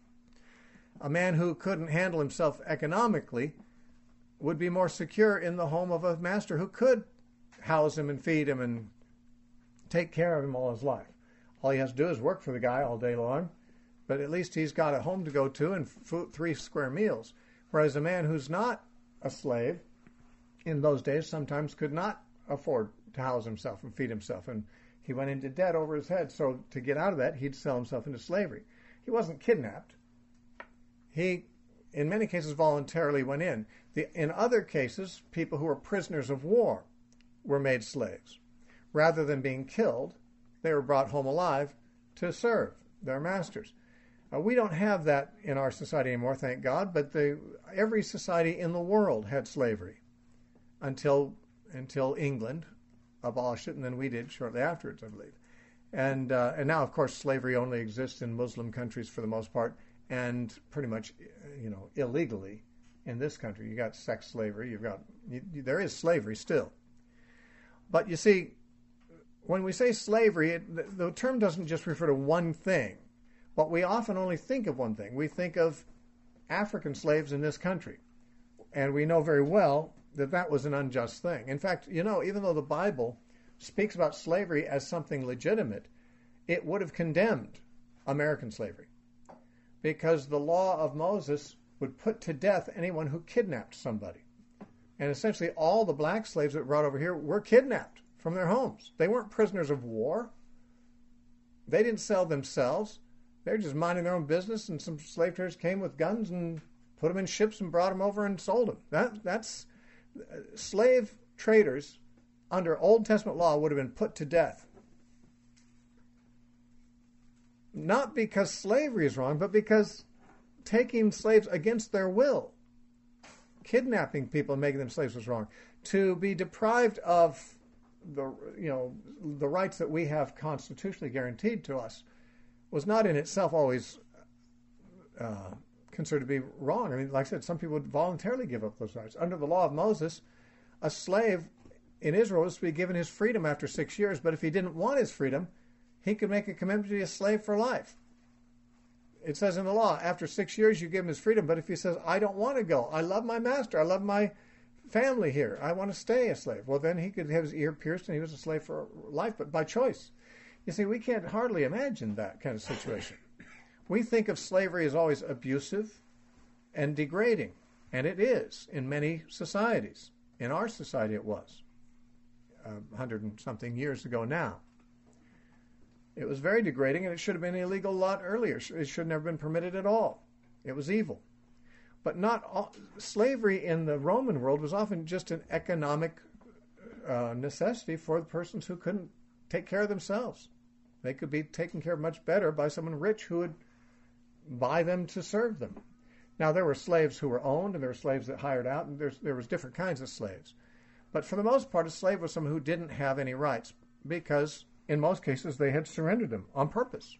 A man who couldn't handle himself economically would be more secure in the home of a master who could house him and feed him and take care of him all his life. All he has to do is work for the guy all day long, but at least he's got a home to go to and 3 square meals. Whereas a man who's not a slave in those days sometimes could not afford to house himself and feed himself, and he went into debt over his head. So to get out of that, he'd sell himself into slavery. He wasn't kidnapped. He, in many cases, voluntarily went in. In other cases, people who were prisoners of war were made slaves. Rather than being killed, they were brought home alive to serve their masters. We don't have that in our society anymore, thank God, but every society in the world had slavery until England abolished it, and then we did shortly afterwards, I believe. And now, of course, slavery only exists in Muslim countries for the most part, and pretty much, illegally in this country. You got sex slavery. There is slavery still. But you see, when we say slavery, the term doesn't just refer to one thing. But we often only think of one thing. We think of African slaves in this country. And we know very well that that was an unjust thing. In fact, even though the Bible speaks about slavery as something legitimate, it would have condemned American slavery. Because the law of Moses would put to death anyone who kidnapped somebody. And essentially all the black slaves that were brought over here were kidnapped from their homes. They weren't prisoners of war. They didn't sell themselves. They're just minding their own business, and some slave traders came with guns and put them in ships and brought them over and sold them. That's slave traders under Old Testament law would have been put to death. Not because slavery is wrong, but because taking slaves against their will, kidnapping people and making them slaves was wrong. To be deprived of the rights that we have constitutionally guaranteed to us was not in itself always considered to be wrong. I mean, like I said, some people would voluntarily give up those rights. Under the law of Moses, a slave in Israel was to be given his freedom after 6 years, but if he didn't want his freedom, he could make a commitment to be a slave for life. It says in the law, after 6 years you give him his freedom, but if he says, I don't want to go, I love my master, I love my family here, I want to stay a slave, well, then he could have his ear pierced and he was a slave for life, but by choice. You see, we can't hardly imagine that kind of situation. We think of slavery as always abusive and degrading, and it is in many societies. In our society it was, 100 and something years ago now. It was very degrading, and it should have been illegal a lot earlier. It should never have been permitted at all. It was evil. But not all, slavery in the Roman world was often just an economic necessity for the persons who couldn't take care of themselves. They could be taken care of much better by someone rich who would buy them to serve them. Now, there were slaves who were owned, and there were slaves that hired out, and there was different kinds of slaves. But for the most part, a slave was someone who didn't have any rights because, in most cases, they had surrendered them on purpose.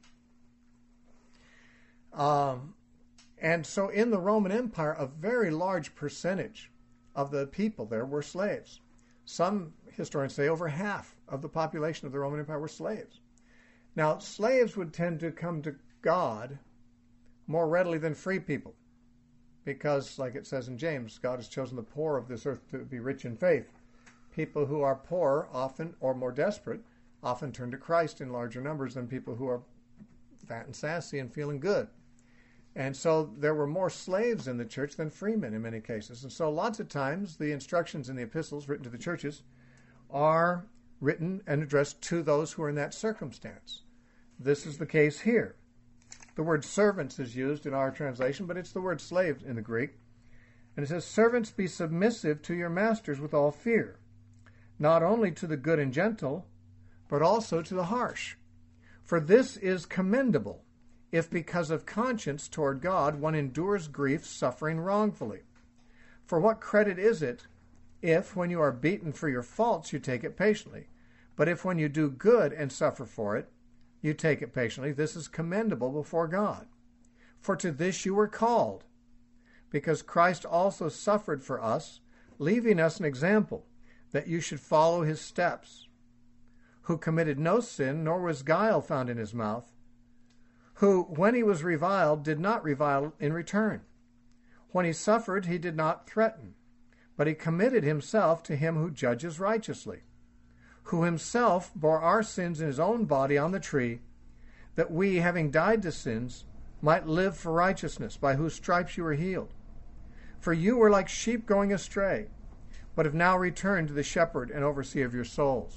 And so in the Roman Empire, a very large percentage of the people there were slaves. Some historians say over half of the population of the Roman Empire were slaves. Now, slaves would tend to come to God more readily than free people because, like it says in James, God has chosen the poor of this earth to be rich in faith. People who are poor often, or more desperate, often turn to Christ in larger numbers than people who are fat and sassy and feeling good. And so there were more slaves in the church than freemen in many cases. And so lots of times the instructions in the epistles written to the churches are written and addressed to those who are in that circumstance. This is the case here. The word servants is used in our translation, but it's the word slaves in the Greek. And it says, servants, be submissive to your masters with all fear, not only to the good and gentle, but also to the harsh. For this is commendable, if because of conscience toward God one endures grief, suffering wrongfully. For what credit is it if, when you are beaten for your faults, you take it patiently. But if when you do good and suffer for it, you take it patiently, this is commendable before God. For to this you were called, because Christ also suffered for us, leaving us an example, that you should follow his steps, who committed no sin, nor was guile found in his mouth, who, when he was reviled, did not revile in return. When he suffered, he did not threaten, but he committed himself to him who judges righteously, who himself bore our sins in his own body on the tree, that we, having died to sins, might live for righteousness, by whose stripes you were healed. For you were like sheep going astray, but have now returned to the shepherd and overseer of your souls.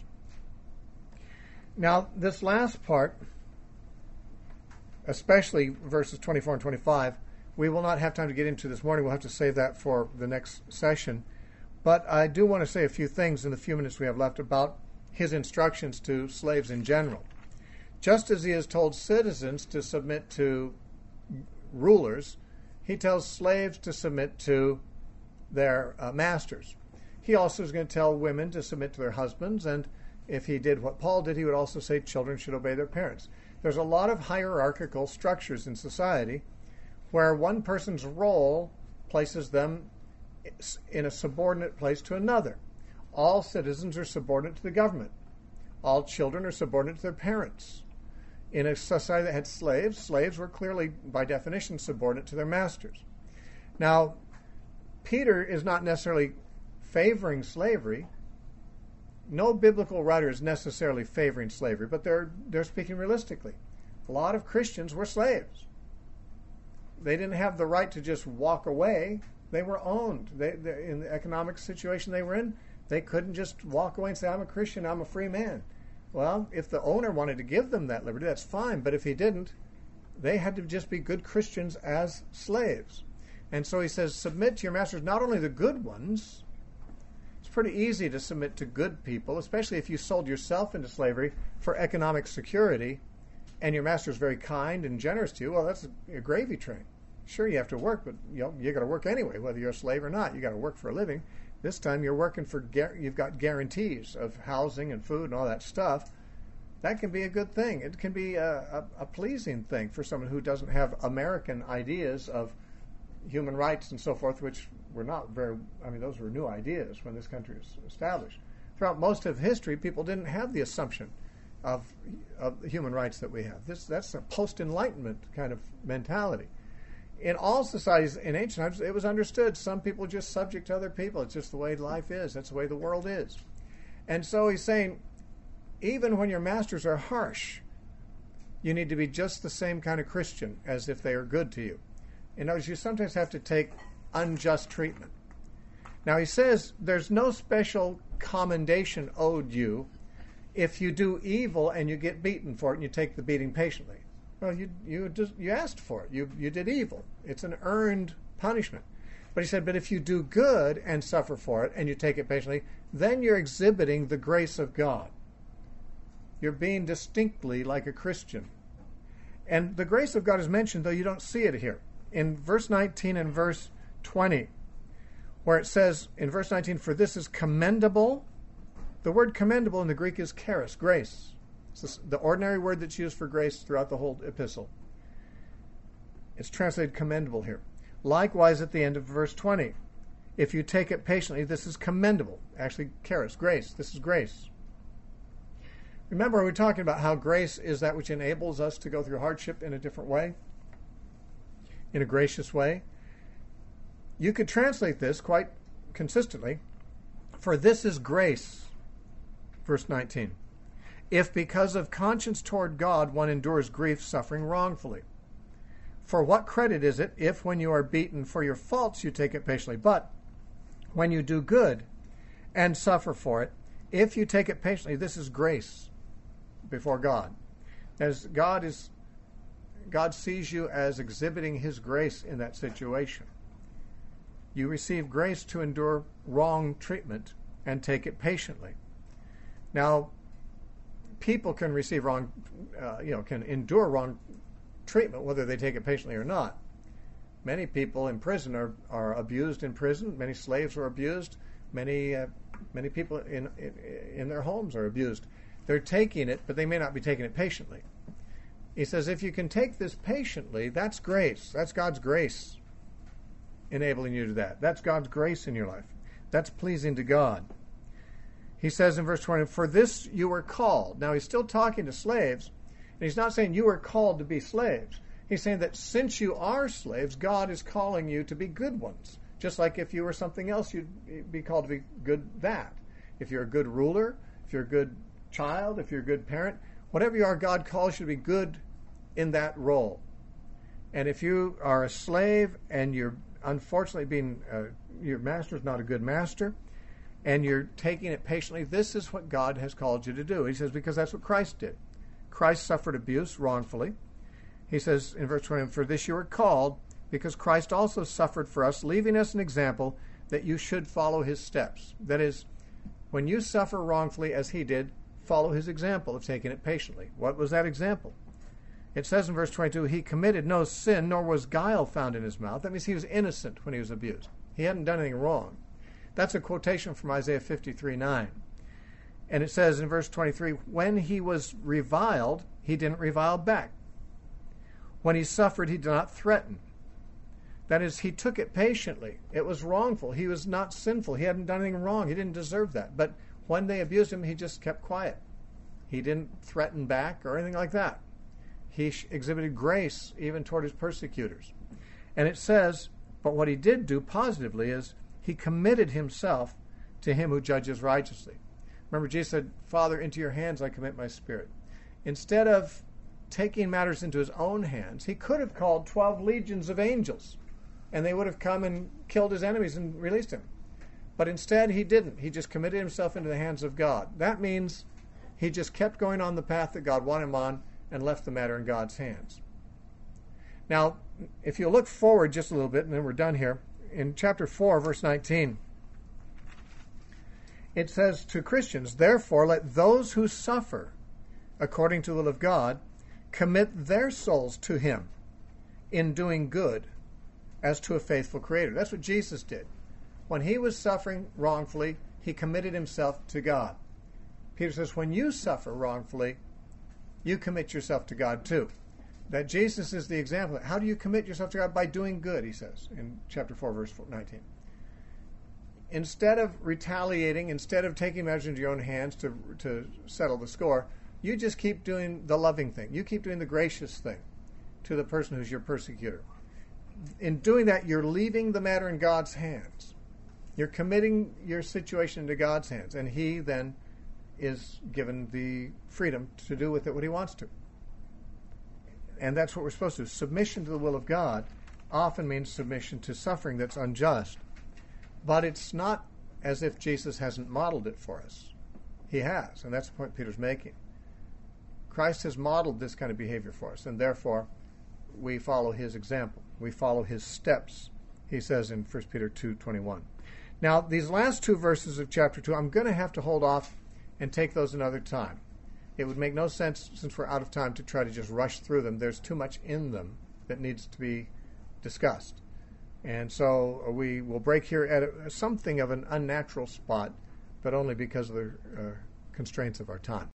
Now, this last part, especially verses 24 and 25, we will not have time to get into this morning. We'll have to save that for the next session. But I do want to say a few things in the few minutes we have left about his instructions to slaves in general. Just as he has told citizens to submit to rulers, he tells slaves to submit to their masters. He also is going to tell women to submit to their husbands, and if he did what Paul did, he would also say children should obey their parents. There's a lot of hierarchical structures in society where one person's role places them in a subordinate place to another. All citizens are subordinate to the government. All children are subordinate to their parents. In a society that had slaves, slaves were clearly, by definition, subordinate to their masters. Now, Peter is not necessarily favoring slavery. No biblical writer is necessarily favoring slavery, but they're speaking realistically. A lot of Christians were slaves. They didn't have the right to just walk away. They were owned. In the economic situation they were in, they couldn't just walk away and say, I'm a Christian, I'm a free man. Well, if the owner wanted to give them that liberty, that's fine. But if he didn't, they had to just be good Christians as slaves. And so he says, submit to your masters, not only the good ones. It's pretty easy to submit to good people, especially if you sold yourself into slavery for economic security and your master's very kind and generous to you. Well, that's a gravy train. Sure, you have to work, but you got to work anyway, whether you're a slave or not. You got to work for a living. This time you're working for, you've got guarantees of housing and food and all that stuff. That can be a good thing. It can be a pleasing thing for someone who doesn't have American ideas of human rights and so forth, which were not very, those were new ideas when this country was established. Throughout most of history, people didn't have the assumption of the human rights that we have. That's a post-Enlightenment kind of mentality. In all societies in ancient times, it was understood some people are just subject to other people. It's just the way life is. That's the way the world is. And so he's saying, even when your masters are harsh, you need to be just the same kind of Christian as if they are good to you. In other words, you sometimes have to take unjust treatment. Now he says there's no special commendation owed you if you do evil and you get beaten for it and you take the beating patiently. Well, you asked for it. You did evil. It's an earned punishment. But he said, but if you do good and suffer for it and you take it patiently, then you're exhibiting the grace of God. You're being distinctly like a Christian. And the grace of God is mentioned, though you don't see it here. In verse 19 and verse 20, where it says in verse 19, for this is commendable. The word commendable in the Greek is charis, grace. It's the ordinary word that's used for grace throughout the whole epistle. It's translated commendable here. Likewise, at the end of verse 20, if you take it patiently, this is commendable. Actually, charis, grace. This is grace. Remember, we're talking about how grace is that which enables us to go through hardship in a different way, in a gracious way. You could translate this quite consistently, for this is grace, verse 19. If because of conscience toward God one endures grief, suffering wrongfully. For what credit is it if when you are beaten for your faults you take it patiently? But when you do good and suffer for it, if you take it patiently, this is grace before God. As God sees you as exhibiting his grace in that situation. You receive grace to endure wrong treatment and take it patiently. Now, people can receive can endure wrong treatment, whether they take it patiently or not. Many people in prison are abused in prison. Many slaves were abused. Many people in their homes are abused. They're taking it, but they may not be taking it patiently. He says, if you can take this patiently, that's grace. That's God's grace enabling you to that. That's God's grace in your life. That's pleasing to God. He says in verse 20, for this you were called. Now he's still talking to slaves, and he's not saying you were called to be slaves. He's saying that since you are slaves, God is calling you to be good ones. Just like if you were something else, you'd be called to be good that. If you're a good ruler, if you're a good child, if you're a good parent, whatever you are, God calls you to be good in that role. And if you are a slave and you're unfortunately your master's not a good master, and you're taking it patiently, this is what God has called you to do. He says, because that's what Christ did. Christ suffered abuse wrongfully. He says in verse 20, for this you are called, because Christ also suffered for us, leaving us an example that you should follow his steps. That is, when you suffer wrongfully as he did, follow his example of taking it patiently. What was that example? It says in verse 22, he committed no sin, nor was guile found in his mouth. That means he was innocent when he was abused. He hadn't done anything wrong. That's a quotation from Isaiah 53:9. And it says in verse 23, when he was reviled, he didn't revile back. When he suffered, he did not threaten. That is, he took it patiently. It was wrongful. He was not sinful. He hadn't done anything wrong. He didn't deserve that. But when they abused him, he just kept quiet. He didn't threaten back or anything like that. He exhibited grace even toward his persecutors. And it says, but what he did do positively is he committed himself to him who judges righteously. Remember, Jesus said, Father, into your hands I commit my spirit. Instead of taking matters into his own hands, he could have called 12 legions of angels, and they would have come and killed his enemies and released him. But instead, he didn't. He just committed himself into the hands of God. That means he just kept going on the path that God wanted him on and left the matter in God's hands. Now, if you look forward just a little bit, and then we're done here, in chapter 4, verse 19, it says to Christians, therefore let those who suffer according to the will of God commit their souls to him in doing good as to a faithful Creator. That's what Jesus did. When he was suffering wrongfully, he committed himself to God. Peter says, when you suffer wrongfully, you commit yourself to God too. That Jesus is the example. How do you commit yourself to God? By doing good, he says in chapter 4, verse 19. Instead of retaliating, instead of taking matters into your own hands to settle the score, you just keep doing the loving thing. You keep doing the gracious thing to the person who's your persecutor. In doing that, you're leaving the matter in God's hands. You're committing your situation into God's hands, and he then is given the freedom to do with it what he wants to. And that's what we're supposed to do. Submission to the will of God often means submission to suffering that's unjust. But it's not as if Jesus hasn't modeled it for us. He has, and that's the point Peter's making. Christ has modeled this kind of behavior for us, and therefore we follow his example. We follow his steps, he says in 1 Peter 2:21. Now, these last two verses of chapter 2, I'm going to have to hold off and take those another time. It would make no sense, since we're out of time, to try to just rush through them. There's too much in them that needs to be discussed. And so we will break here at something of an unnatural spot, but only because of the constraints of our time.